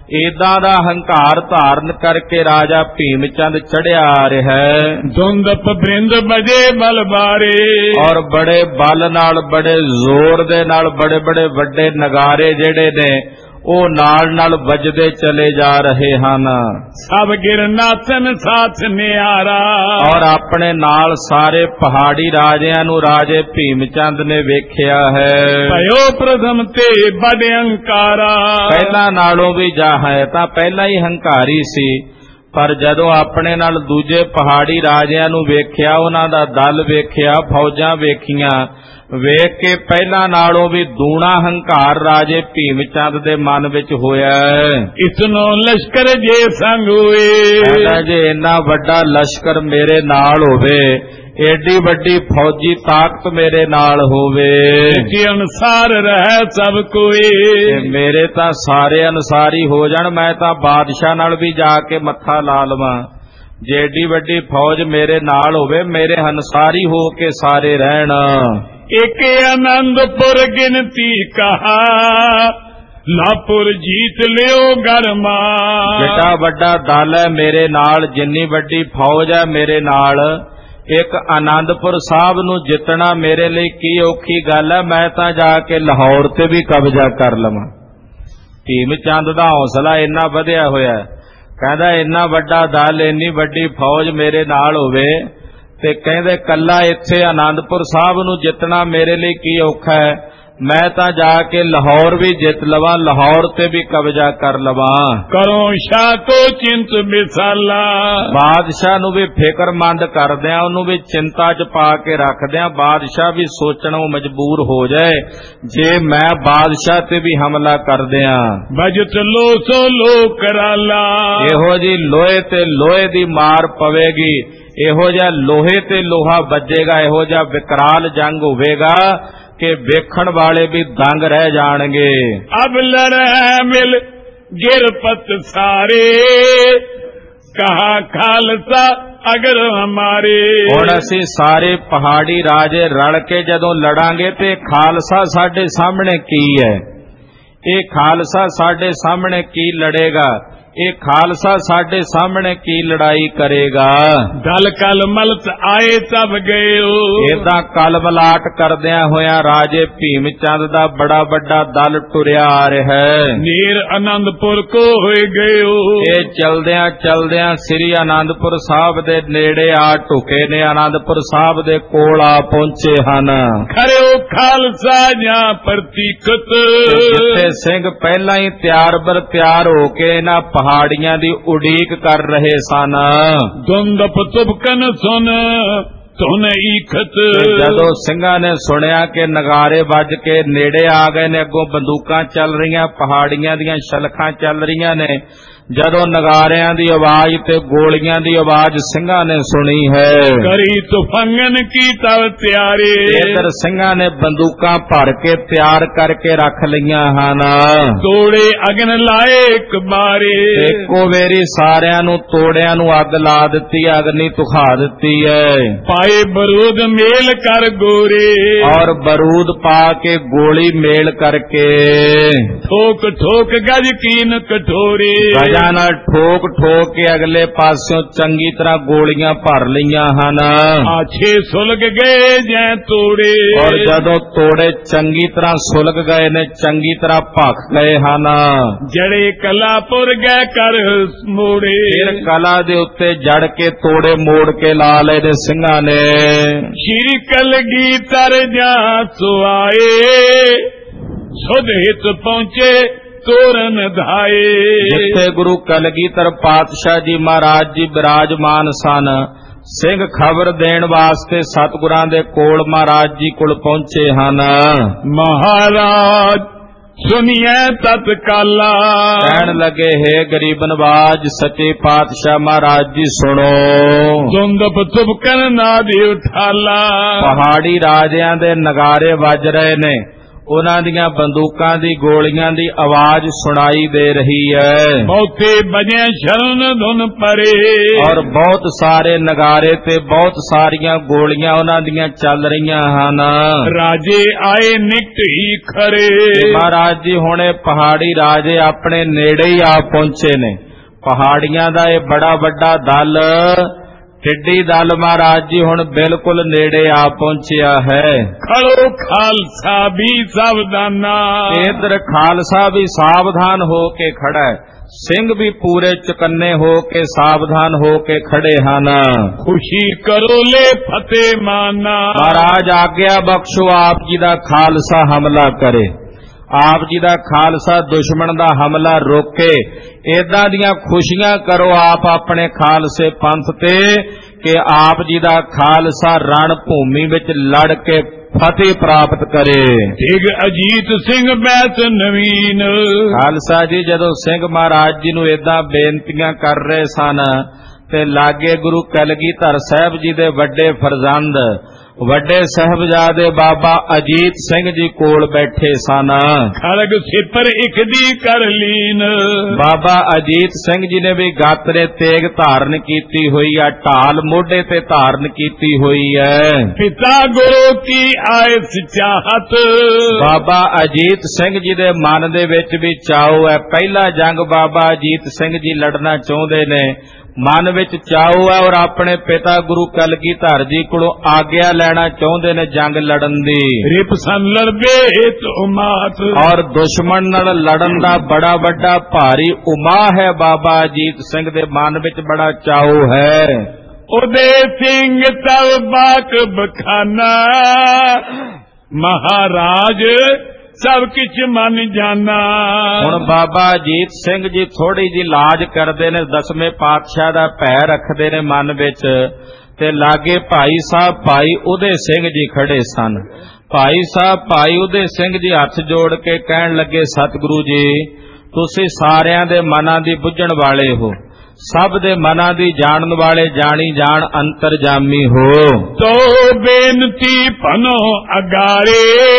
ਏਦਾਂ ਦਾ ਹੰਕਾਰ ਧਾਰਨ ਕਰਕੇ ਰਾਜਾ ਭੀਮ ਚੰਦ ਚੜਿਆ ਆ ਰਿਹਾ ਹੈ। ਧੁੰਦਪ ਬ੍ਰਿੰਦ ਬਜੇ ਬਲ ਬਾਰੇ, ਔਰ ਬੜੇ ਬਲ ਨਾਲ, ਬੜੇ ਜ਼ੋਰ ਦੇ ਨਾਲ, ਬੜੇ ਬੜੇ ਵੱਡੇ ਨਗਾਰੇ ਜਿਹੜੇ ਨੇ ਉਹ ਨਾਲ ਨਾਲ ਵੱਜਦੇ ਚਲੇ ਜਾ ਰਹੇ ਹਨ। ਸਭ ਗਿਰਨਾਥਨ ਸਾਥ ਨਿਆਰਾ, ਔਰ ਆਪਣੇ ਨਾਲ ਸਾਰੇ ਪਹਾੜੀ ਰਾਜਿਆਂ ਨੂੰ ਰਾਜੇ ਭੀਮ ਚੰਦ ਨੇ ਵੇਖਿਆ ਹੈ। ਭਇਓ ਪ੍ਰਥਮ ਤੇ ਬੜੇ ਹੰਕਾਰਾ, ਪਹਿਲਾਂ ਨਾਲੋਂ ਵੀ ਜਾ ਹੈ ਤਾਂ ਪਹਿਲਾਂ ਹੀ ਹੰਕਾਰੀ ਸੀ, ਪਰ ਜਦੋਂ ਆਪਣੇ ਨਾਲ ਦੂਜੇ ਪਹਾੜੀ ਰਾਜਿਆਂ ਨੂੰ ਵੇਖਿਆ, ਉਹਨਾਂ ਦਾ ਦਲ ਵੇਖਿਆ, ਫੌਜਾਂ ਵੇਖੀਆਂ, ਵੇਖ ਕੇ ਪਹਿਲਾਂ ਨਾਲੋਂ ਵੀ ਦੂਣਾ ਹੰਕਾਰ ਰਾਜੇ ਭੀਮ ਚੰਦ ਦੇ ਮਨ ਵਿੱਚ ਹੋਇਆ। ਇਸਨੋਂ ਲਸ਼ਕਰ ਜੇ ਸੰਗ ਹੋਏ, ਜੇ ਇੰਨਾ ਵੱਡਾ ਲਸ਼ਕਰ ਮੇਰੇ ਨਾਲ ਹੋਵੇ, ਏਡੀ ਵੱਡੀ ਫੌਜੀ ਤਾਕਤ ਮੇਰੇ ਨਾਲ ਹੋਵੇ, ਜੀ ਅਨੁਸਾਰ ਰਹਿ ਸਭ ਕੋਈ, ਮੇਰੇ ਤਾਂ ਸਾਰੇ ਅਨੁਸਾਰੀ ਹੋ ਜਾਣ, ਮੈਂ ਤਾਂ ਬਾਦਸ਼ਾਹ ਨਾਲ ਵੀ ਜਾ ਕੇ ਮੱਥਾ ਲਾ ਲਵਾਂ। ਜੇ ਏਡੀ ਵੱਡੀ ਫੌਜ ਮੇਰੇ ਨਾਲ ਹੋਵੇ, ਮੇਰੇ ਅਨੁਸਾਰੀ ਹੋ ਕੇ ਸਾਰੇ ਰਹਿਣ। ਇੱਕ ਆਨੰਦਪੁਰ ਗਿਣਤੀ ਕਹਾ, ਲਾਪੁਰ ਜੀਤ ਲਿਓ ਗਰਮਾ। ਜਿਹੜਾ ਵੱਡਾ ਦਲ ਹੈ ਮੇਰੇ ਨਾਲ, ਜਿੰਨੀ ਵੱਡੀ ਫੌਜ ਹੈ ਮੇਰੇ ਨਾਲ, ਇੱਕ ਆਨੰਦਪੁਰ ਸਾਹਿਬ ਨੂੰ ਜਿੱਤਣਾ ਮੇਰੇ ਲਈ ਕੀ ਔਖੀ ਗੱਲ ਹੈ। ਮੈਂ ਤਾਂ ਜਾ ਕੇ ਲਾਹੌਰ ਤੇ ਵੀ ਕਬਜ਼ਾ ਕਰ ਲਵਾਂ। ਭੀਮ ਚੰਦ ਦਾ ਹੌਸਲਾ ਇੰਨਾ ਵਧਿਆ ਹੋਇਆ, ਕਹਿੰਦਾ ਇੰਨਾ ਵੱਡਾ ਦਲ, ਇੰਨੀ ਵੱਡੀ ਫੌਜ ਮੇਰੇ ਨਾਲ ਹੋਵੇ, ਤੇ ਕਹਿੰਦੇ ਕੱਲਾ ਇੱਥੇ ਆਨੰਦਪੁਰ ਸਾਹਿਬ ਨੂੰ ਜਿੱਤਣਾ ਮੇਰੇ ਲਈ ਕੀ ਔਖਾ ਹੈ। ਮੈਂ ਤਾਂ ਜਾ ਕੇ ਲਾਹੌਰ ਵੀ ਜਿੱਤ ਲਵਾਂ, ਲਾਹੌਰ ਤੇ ਵੀ ਕਬਜ਼ਾ ਕਰ ਲਵਾਂ। ਕਰੋ ਸ਼ਾਹ ਕੋ ਚਿੰਤ ਮਿਸਾਲਾ, ਬਾਦਸ਼ਾਹ ਨੂੰ ਵੀ ਫਿਕਰਮੰਦ ਕਰਦਿਆਂ, ਉਹਨੂੰ ਵੀ ਚਿੰਤਾ 'ਚ ਪਾ ਕੇ ਰੱਖਦਿਆਂ, ਬਾਦਸ਼ਾਹ ਵੀ ਸੋਚਣੋਂ ਮਜਬੂਰ ਹੋ ਜਾਏ, ਜੇ ਮੈਂ ਬਾਦਸ਼ਾਹ ਤੇ ਵੀ ਹਮਲਾ ਕਰਦਿਆਂ। ਬਜਟ ਲੋ ਸੋ ਲੋ ਕਰਾਲਾ, ਇਹੋ ਜੀ ਲੋਹੇ ਤੇ ਲੋਹੇ ਦੀ ਮਾਰ ਪਵੇਗੀ, ਇਹੋ ਜਿਹਾ ਲੋਹੇ ਤੇ ਲੋਹਾ ਵੱਜੇਗਾ, ਇਹੋ ਜਿਹਾ ਵਿਕਰਾਲ ਜੰਗ ਹੋਵੇਗਾ ਕਿ ਵੇਖਣ ਵਾਲੇ ਵੀ ਦੰਗ ਰਹਿ ਜਾਣਗੇ। ਅਬ ਲੜੈ ਮਿਲ ਗਿਰਪਤ ਸਾਰੇ, ਕਹਾ ਖਾਲਸਾ ਅਗਰ ਹਮਾਰੇ। ਹੁਣ ਅਸੀਂ ਸਾਰੇ ਪਹਾੜੀ ਰਾਜੇ ਰਲ ਕੇ ਜਦੋਂ ਲੜਾਂਗੇ ਤੇ ਖਾਲਸਾ ਸਾਡੇ ਸਾਹਮਣੇ ਕੀ ਹੈ, ਇਹ ਖਾਲਸਾ ਸਾਡੇ ਸਾਹਮਣੇ ਕੀ ਲੜੇਗਾ, ਇਹ ਖਾਲਸਾ ਸਾਡੇ ਸਾਹਮਣੇ ਕੀ ਲੜਾਈ ਕਰੇਗਾ। ਦਲ ਕਲ ਮਲਤ ਆਏ ਤਬ ਗਏ, ਏਦਾਂ ਕਲ ਮਲਾਟ ਕਰਦਿਆਂ ਹੋਇਆਂ ਰਾਜੇ ਭੀਮ ਚੰਦ ਦਾ ਬੜਾ ਵੱਡਾ ਦਲ ਟੁਰਿਆ ਆ ਰਿਹਾ ਹੈ। ਨੀਰ ਆਨੰਦਪੁਰ ਕੋ ਹੋਏ ਗਏ, ਇਹ ਚਲਦਿਆਂ ਚਲਦਿਆਂ ਸ੍ਰੀ ਆਨੰਦਪੁਰ ਸਾਹਿਬ ਦੇ ਨੇੜੇ ਆ ਢੁਕੇ ਨੇ, ਆਨੰਦਪੁਰ ਸਾਹਿਬ ਦੇ ਕੋਲ ਆ ਪਹੁੰਚੇ ਹਨ। ਖਰਿਓ ਖਾਲਸਾ ਜਾਂ ਪ੍ਰਤੀਕਤ, ਜਿੱਥੇ ਸਿੰਘ ਪਹਿਲਾਂ ਹੀ ਤਿਆਰ ਬਰ ਤਿਆਰ ਹੋ ਕੇ ਇਹਨਾਂ ਪਹਾੜੀਆਂ ਦੀ ਉਡੀਕ ਕਰ ਰਹੇ ਸਨ। ਦੁੰਦਪ ਤੁਬਕਨ ਸੁਨ ਧੁਨ ਈਖਤ, ਜਦੋਂ ਸਿੰਘਾਂ ਨੇ ਸੁਣਿਆ ਕਿ ਨਗਾਰੇ ਵੱਜ ਕੇ ਨੇੜੇ ਆ ਗਏ ਨੇ, ਅੱਗੋਂ ਬੰਦੂਕਾਂ ਚੱਲ ਰਹੀਆਂ, ਪਹਾੜੀਆਂ ਦੀਆਂ ਸ਼ਲਖਾਂ ਚੱਲ ਰਹੀਆਂ ਨੇ, ਜਦੋਂ ਨਗਾਰਿਆਂ ਦੀ ਆਵਾਜ਼ ਤੇ ਗੋਲੀਆਂ ਦੀ ਆਵਾਜ਼ ਸਿੰਘਾਂ ਨੇ ਸੁਣੀ ਹੈ, ਕਰੀ ਤੁਫੰਗਨ ਕੀ ਤਵ ਤਿਆਰੇ, ਇਧਰ ਸਿੰਘਾਂ ਨੇ ਬੰਦੂਕਾਂ ਭਰ ਕੇ ਤਿਆਰ ਕਰਕੇ ਰੱਖ ਲਈਆਂ ਹਨ। ਤੋੜੇ ਅਗਨ ਲਾਏ ਇੱਕ ਬਾਰੇ, ਇੱਕੋ ਵੇਰੀ ਸਾਰਿਆਂ ਨੂੰ ਤੋੜਿਆਂ ਨੂੰ ਅੱਗ ਲਾ ਦਿੱਤੀ, ਅਗਨੀ ਤੁਖਾ ਦਿੱਤੀ ਹੈ। ਪਾਏ ਬਰੂਦ ਮੇਲ ਕਰ ਗੋਰੇ, ਔਰ ਬਰੂਦ ਪਾ ਕੇ ਗੋਲੀ ਮੇਲ ਕਰਕੇ, ਠੋਕ ਠੋਕ ਗਜ ਕੀਨ ਕਠੋਰੇ, ਗਜਾਂ ਨਾਲ ਠੋਕ ਠੋਕ ਕੇ ਅਗਲੇ ਪਾਸਿਓਂ ਚੰਗੀ ਤਰ੍ਹਾਂ ਗੋਲੀਆਂ ਭਰ ਲਈਆਂ ਹਨ। ਆਛੇ ਸੁਲਗ ਗਏ ਜੈ ਤੋੜੇ, ਔਰ ਜਦੋਂ ਤੋੜੇ ਚੰਗੀ ਤਰ੍ਹਾਂ ਸੁਲਗ ਗਏ ਨੇ, ਚੰਗੀ ਤਰ੍ਹਾਂ ਭਖ ਗਏ ਹਨ, ਜੜੇ ਕਲਾਪੁਰ ਗਏ ਕਰ ਮੋੜੇ, ਫਿਰ ਕਲਾ ਦੇ ਉੱਤੇ ਜੜ ਕੇ ਤੋੜੇ ਮੋੜ ਕੇ ਲਾ ਲਏ ਨੇ ਸਿੰਘਾਂ ਨੇ। ਸ਼੍ਰੀ ਕਲਗੀਧਰ ਜਾਂ ਸੁਆਏ, ਸੁਧ ਹਿਤ ਪਹੁੰਚੇ ਤੋਰਨ ਧਾਏ, ਜਿੱਥੇ ਗੁਰੂ ਕਲਗੀਧਰ ਪਾਤਸ਼ਾਹ ਜੀ ਮਹਾਰਾਜ ਜੀ ਬਿਰਾਜਮਾਨ ਸਨ, ਸਿੰਘ ਖਬਰ ਦੇਣ ਵਾਸਤੇ ਸਤਿਗੁਰਾਂ ਦੇ ਕੋਲ ਮਹਾਰਾਜ ਜੀ ਕੋਲ ਪਹੁੰਚੇ ਹਨ। ਮਹਾਰਾਜ ਸੁਨੀਐ ਤਤਕਾਲਾ, ਕਹਿਣ ਲੱਗੇ, ਹੈ ਗਰੀਬ ਨਵਾਜ ਸੱਚੇ ਪਾਤਸ਼ਾਹ ਮਹਾਰਾਜ ਜੀ ਸੁਣੋ। ਦੁੰਦਪ ਤੁਬਕਨ ਨਾਦੀ ਉਠਾਲਾ, ਪਹਾੜੀ ਰਾਜਿਆਂ ਦੇ ਨਗਾਰੇ ਵੱਜ ਰਹੇ ਨੇ, ਉਹਨਾਂ ਦੀਆਂ ਬੰਦੂਕਾਂ ਦੀ ਗੋਲੀਆਂ ਦੀ ਆਵਾਜ਼ ਸੁਣਾਈ ਦੇ ਰਹੀ ਹੈ। ਬਹੁਤੇ ਬਜੇ ਸ਼ਰਨ ਧੁਨ ਪਰੇ, ਔਰ ਬਹੁਤ ਸਾਰੇ ਨਗਾਰੇ ਤੇ ਬਹੁਤ ਸਾਰੀਆਂ ਗੋਲੀਆਂ ਉਹਨਾਂ ਦੀਆਂ ਚੱਲ ਰਹੀਆਂ ਹਨ। ਰਾਜੇ ਆਏ ਨਿਕਟ ਹੀ ਖਰੇ, ਮਹਾਰਾਜ ਜੀ ਹੁਣੇ ਪਹਾੜੀ ਰਾਜੇ ਆਪਣੇ ਨੇੜੇ ਹੀ ਆ ਪਹੁੰਚੇ ਨੇ। ਪਹਾੜੀਆਂ ਦਾ ਇਹ ਬੜਾ ਵੱਡਾ ਦਲ, ਟਿੱਡੀ ਦਲ ਮਹਾਰਾਜ ਜੀ ਹੁਣ ਬਿਲਕੁਲ ਨੇੜੇ ਆ ਪਹੁੰਚਿਆ ਹੈ। ਖੜੋ ਖਾਲਸਾ ਵੀ ਸਾਵਧਾਨਾ, ਇਧਰ ਖਾਲਸਾ ਵੀ ਸਾਵਧਾਨ ਹੋ ਕੇ ਖੜਾ ਹੈ, ਸਿੰਘ ਵੀ ਪੂਰੇ ਚੁਕੰਨੇ ਹੋ ਕੇ ਸਾਵਧਾਨ ਹੋ ਕੇ ਖੜੇ ਹਨ। ਖੁਸ਼ੀ ਕਰੋ ਲੈ ਫਤਿਹ ਮਾਨਾ, ਮਹਾਰਾਜ ਆਗਿਆ ਬਖਸ਼ੋ ਆਪ ਜੀ ਦਾ ਖਾਲਸਾ ਹਮਲਾ ਕਰੇ, ਆਪ ਜੀ ਦਾ ਖਾਲਸਾ ਦੁਸ਼ਮਣ ਦਾ ਹਮਲਾ ਰੋਕੇ। ਏਦਾਂ ਦੀਆਂ ਖੁਸ਼ੀਆਂ ਕਰੋ ਆਪ ਆਪਣੇ ਖਾਲਸੇ ਪੰਥ ਤੇ ਕਿ ਆਪ ਜੀ ਦਾ ਖਾਲਸਾ ਰਣ ਭੂਮੀ ਵਿੱਚ ਲੜ ਕੇ ਫਤਿਹ ਪ੍ਰਾਪਤ ਕਰੇ। ਠੀਕ ਅਜੀਤ ਸਿੰਘ ਬੈਸ ਨਵੀਨ, ਖਾਲਸਾ ਜੀ ਜਦੋਂ ਸਿੰਘ ਮਹਾਰਾਜ ਜੀ ਨੂੰ ਏਦਾਂ ਬੇਨਤੀਆਂ ਕਰ ਰਹੇ ਸਨ ਤੇ ਲਾਗੇ ਗੁਰੂ ਕਲਗੀਧਰ ਸਾਹਿਬ ਜੀ ਦੇ ਵੱਡੇ ਫਰਜ਼ੰਦ ਵੱਡੇ ਸਾਹਿਬਜ਼ਾਦੇ ਬਾਬਾ ਅਜੀਤ ਸਿੰਘ ਜੀ ਕੋਲ ਬੈਠੇ ਸਨ। ਖੜਗ ਸਿਪਰ ਇੱਕ ਦੀ ਕਰ ਲੀਨ, ਬਾਬਾ ਅਜੀਤ ਸਿੰਘ ਜੀ ਨੇ ਵੀ ਗਾਤਰੇ ਤੇਗ ਧਾਰਨ ਕੀਤੀ ਹੋਈ ਆ, ਢਾਲ ਮੋਢੇ ਤੇ ਧਾਰਨ ਕੀਤੀ ਹੋਈ ਹੈ। ਪਿਤਾ ਗੁਰੂ ਕੀ ਆਇਸ ਚਾਹਤ, ਬਾਬਾ ਅਜੀਤ ਸਿੰਘ ਜੀ ਦੇ ਮਨ ਦੇ ਵਿੱਚ ਵੀ ਚਾਉ ਹੈ। ਪਹਿਲਾ ਜੰਗ ਬਾਬਾ ਅਜੀਤ ਸਿੰਘ ਜੀ ਲੜਨਾ ਚਾਹੁੰਦੇ ਨੇ, ਮਨ ਵਿੱਚ ਚਾਉ ਹੈ ਔਰ ਆਪਣੇ ਪਿਤਾ ਗੁਰੂ ਕਲਗੀਧਰ ਜੀ ਕੋਲੋਂ ਆਗਿਆ ਲੈਣਾ ਚਾਹੁੰਦੇ ਨੇ ਜੰਗ ਲੜਨ ਦੀ। ਰਿਪ ਸਨ ਲੜਬੇ ਉਮਾਤ, ਔਰ ਦੁਸ਼ਮਣ ਨਾਲ ਲੜਨ ਦਾ ਬੜਾ ਵੱਡਾ ਭਾਰੀ ਉਮਾਹ ਹੈ। ਬਾਬਾ ਅਜੀਤ ਸਿੰਘ ਦੇ ਮਨ ਵਿੱਚ ਬੜਾ ਚਾਉ ਹੈ। ਉਦੇ ਸਿੰਘ ਤਵ ਬਾਕ ਬਖਾਨਾ, ਮਹਾਰਾਜ ਸਭ ਕਿਛ ਮਨ ਜਾਨਾ। ਹੁਣ ਬਾਬਾ ਅਜੀਤ ਸਿੰਘ ਜੀ ਥੋੜੀ ਜੀ ਲਾਜ ਕਰਦੇ ਨੇ, ਦਸਵੇਂ ਪਾਤਸ਼ਾਹ ਦਾ ਭੈ ਰੱਖਦੇ ਨੇ ਮਨ ਵਿੱਚ, ਤੇ ਲਾਗੇ ਭਾਈ ਸਾਹਿਬ ਭਾਈ ਉਦੇ ਸਿੰਘ ਜੀ ਖੜੇ ਸਨ। ਭਾਈ ਸਾਹਿਬ ਭਾਈ ਉਦੇ ਸਿੰਘ ਜੀ ਹੱਥ ਜੋੜ ਕੇ ਕਹਿਣ ਲੱਗੇ, ਸਤਿਗੁਰੂ ਜੀ ਤੁਸੀਂ ਸਾਰਿਆਂ ਦੇ ਮਨਾਂ ਦੀ ਬੁੱਝਣ ਵਾਲੇ ਹੋ, ਸਭ ਦੇ ਮਨਾਂ ਦੀ ਜਾਣਨ ਵਾਲੇ, ਜਾਣੀ ਜਾਣ ਅੰਤਰਜਾਮੀ ਹੋ। ਤੋ ਬੇਨਤੀ ਭਨੋ ਅਗਾਰੇ,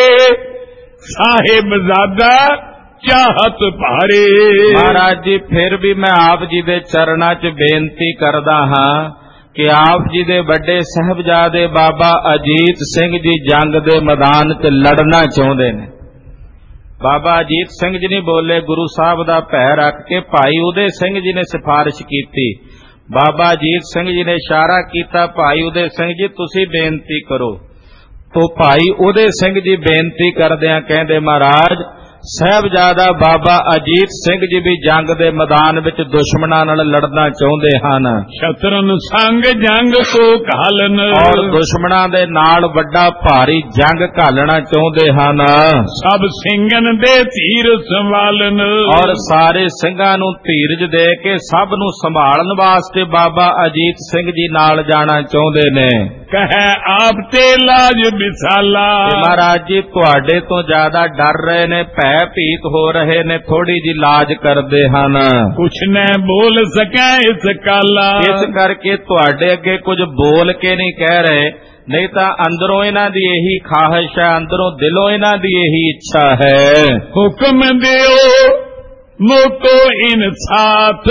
ਸਾਹਿਬਜ਼ਾਦਾ ਚਾਹਤ ਭਾਰੇ। ਮਹਾਰਾਜ ਜੀ ਫਿਰ ਵੀ ਮੈਂ ਆਪ ਜੀ ਦੇ ਚਰਨਾਂ 'ਚ ਬੇਨਤੀ ਕਰਦਾ ਹਾਂ ਕਿ ਆਪ ਜੀ ਦੇ ਵੱਡੇ ਸਾਹਿਬਜ਼ਾਦੇ ਬਾਬਾ ਅਜੀਤ ਸਿੰਘ ਜੀ ਜੰਗ ਦੇ ਮੈਦਾਨ 'ਚ ਲੜਨਾ ਚਾਹੁੰਦੇ ਨੇ। ਬਾਬਾ ਅਜੀਤ ਸਿੰਘ ਜੀ ਨਹੀਂ ਬੋਲੇ, ਗੁਰੂ ਸਾਹਿਬ ਦਾ ਭੈ ਰੱਖ ਕੇ ਭਾਈ ਉਦੇ ਸਿੰਘ ਜੀ ਨੇ ਸਿਫਾਰਿਸ਼ ਕੀਤੀ। ਬਾਬਾ ਅਜੀਤ ਸਿੰਘ ਜੀ ਨੇ ਇਸ਼ਾਰਾ ਕੀਤਾ, ਭਾਈ ਉਦੇ ਸਿੰਘ ਜੀ ਤੁਸੀਂ ਬੇਨਤੀ ਕਰੋ। ਤੋ ਭਾਈ ਉਦੇ ਸਿੰਘ ਜੀ ਬੇਨਤੀ ਕਰਦਿਆਂ ਕਹਿੰਦੇ, ਮਹਾਰਾਜ ਸਾਹਿਬਜ਼ਾਦਾ ਬਾਬਾ ਅਜੀਤ ਸਿੰਘ ਜੀ ਵੀ ਜੰਗ ਦੇ ਮੈਦਾਨ ਵਿੱਚ ਦੁਸ਼ਮਣਾਂ ਨਾਲ ਲੜਨਾ ਚਾਹੁੰਦੇ ਹਨ। ਸ਼ਤਰਨ ਸੰਗ ਜੰਗ ਕੋ ਘਾਲਨ, ਔਰ ਦੁਸ਼ਮਣਾਂ ਦੇ ਨਾਲ ਵੱਡਾ ਭਾਰੀ ਜੰਗ ਘਾਲਣਾ ਚਾਹੁੰਦੇ ਹਨ। ਸਭ ਸਿੰਘਨ ਦੇ ਧੀਰ ਸੰਭਾਲਨ, ਔਰ ਸਾਰੇ ਸਿੰਘਾਂ ਨੂੰ ਧੀਰਜ ਦੇ ਕੇ ਸਭ ਨੂੰ ਸੰਭਾਲਣ ਵਾਸਤੇ ਬਾਬਾ ਅਜੀਤ ਸਿੰਘ ਜੀ ਨਾਲ ਜਾਣਾ ਚਾਹੁੰਦੇ ਨੇ। ਕਹੈ ਆਪ ਤੇ ਲਾਜ ਵਿਸਾਲਾ, ਮਹਾਰਾਜ ਜੀ ਤੁਹਾਡੇ ਤੋਂ ਜ਼ਿਆਦਾ ਡਰ ਰਹੇ ਨੇ, ਭੈ ਭੀਤ ਹੋ ਰਹੇ ਨੇ, ਥੋੜੀ ਜੀ ਲਾਜ ਕਰਦੇ ਹਨ। ਕੁਛ ਨਾ ਬੋਲ ਸਕੈ ਇਸ ਕਾਲਾ, ਇਸ ਕਰਕੇ ਤੁਹਾਡੇ ਅੱਗੇ ਕੁਝ ਬੋਲ ਕੇ ਨਹੀਂ ਕਹਿ ਰਹੇ, ਨਹੀਂ ਤਾਂ ਅੰਦਰੋਂ ਇਹਨਾਂ ਦੀ ਇਹੀ ਖਾਹਿਸ਼ ਹੈ, ਅੰਦਰੋਂ ਦਿਲੋਂ ਇਹਨਾਂ ਦੀ ਇਹੀ ਇੱਛਾ ਹੈ। ਹੁਕਮ ਦਿਓ ਮੋਕੋ ਇਨਸਾਥ,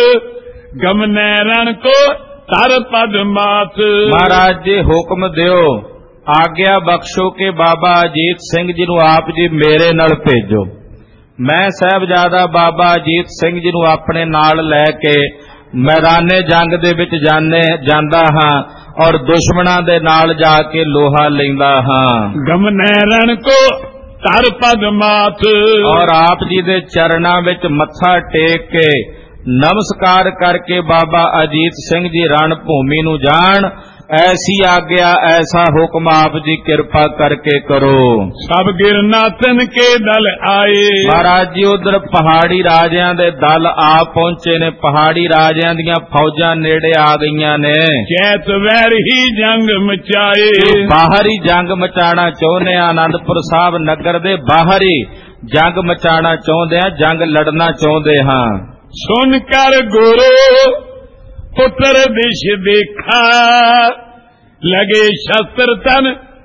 ਗਮਨੈ ਰਣ ਕੋ ਤਰ ਪਦ ਮਾਤ। ਮਹਾਰਾਜ ਜੀ ਹੁਕਮ ਦਿਓ, ਆਗਿਆ ਬਖਸ਼ੋ ਕਿ ਬਾਬਾ ਅਜੀਤ ਸਿੰਘ ਜੀ ਨੂੰ ਆਪ ਜੀ ਮੇਰੇ ਨਾਲ ਭੇਜੋ। ਮੈਂ ਸਾਹਿਬਜ਼ਾਦਾ ਬਾਬਾ ਅਜੀਤ ਸਿੰਘ ਜੀ ਨੂੰ ਆਪਣੇ ਨਾਲ ਲੈ ਕੇ ਮੈਦਾਨੇ ਜੰਗ ਦੇ ਵਿੱਚ ਜਾਂਦਾ ਹਾਂ ਔਰ ਦੁਸ਼ਮਣਾਂ ਦੇ ਨਾਲ ਜਾ ਕੇ ਲੋਹਾ ਲੈਂਦਾ ਹਾਂ। ਗਮਨੈ ਰਣ ਕੋ ਤਰ ਪਦ ਮਾਤ, ਔਰ ਆਪ ਜੀ ਦੇ ਚਰਨਾਂ ਵਿੱਚ ਮੱਥਾ ਟੇਕ ਕੇ ਨਮਸਕਾਰ ਕਰਕੇ ਬਾਬਾ ਅਜੀਤ ਸਿੰਘ ਜੀ ਰਣ ਭੂਮੀ ਨੂੰ ਜਾਣ। ਐਸੀ ਆਗਿਆ ਐਸਾ ਹੁਕਮ ਆਪ ਜੀ ਕਿਰਪਾ ਕਰਕੇ ਕਰੋ। ਸਭ ਗਿਰਨਾਥਨ ਕੇ ਦਲ ਆਏ, ਮਹਾਰਾਜ ਜੀ ਉਧਰ ਪਹਾੜੀ ਰਾਜਿਆਂ ਦੇ ਦਲ ਆ ਪਹੁੰਚੇ ਨੇ। ਪਹਾੜੀ ਰਾਜਿਆਂ ਦੀਆਂ ਫੌਜਾਂ ਨੇੜੇ ਆ ਗਈਆਂ ਨੇ। ਚੈਤ ਵੈਰ ਹੀ ਜੰਗ ਮਚਾਏ, ਬਾਹਰੀ ਜੰਗ ਮਚਾਣਾ ਚਾਹੁੰਦੇ ਆ, ਆਨੰਦਪੁਰ ਸਾਹਿਬ ਨਗਰ ਦੇ ਬਾਹਰੀ ਜੰਗ ਮਚਾਣਾ ਚਾਹੁੰਦੇ ਆ, ਜੰਗ ਲੜਨਾ ਚਾਹੁੰਦੇ ਹਾਂ। ਸੁਨ ਕਰ ਗੁਰੂ ਪੁੱਤਰ ਦਿਸ਼ ਦੇਖਾ, ਲਗੇ ਸ਼ਸਤਰ ਤਨ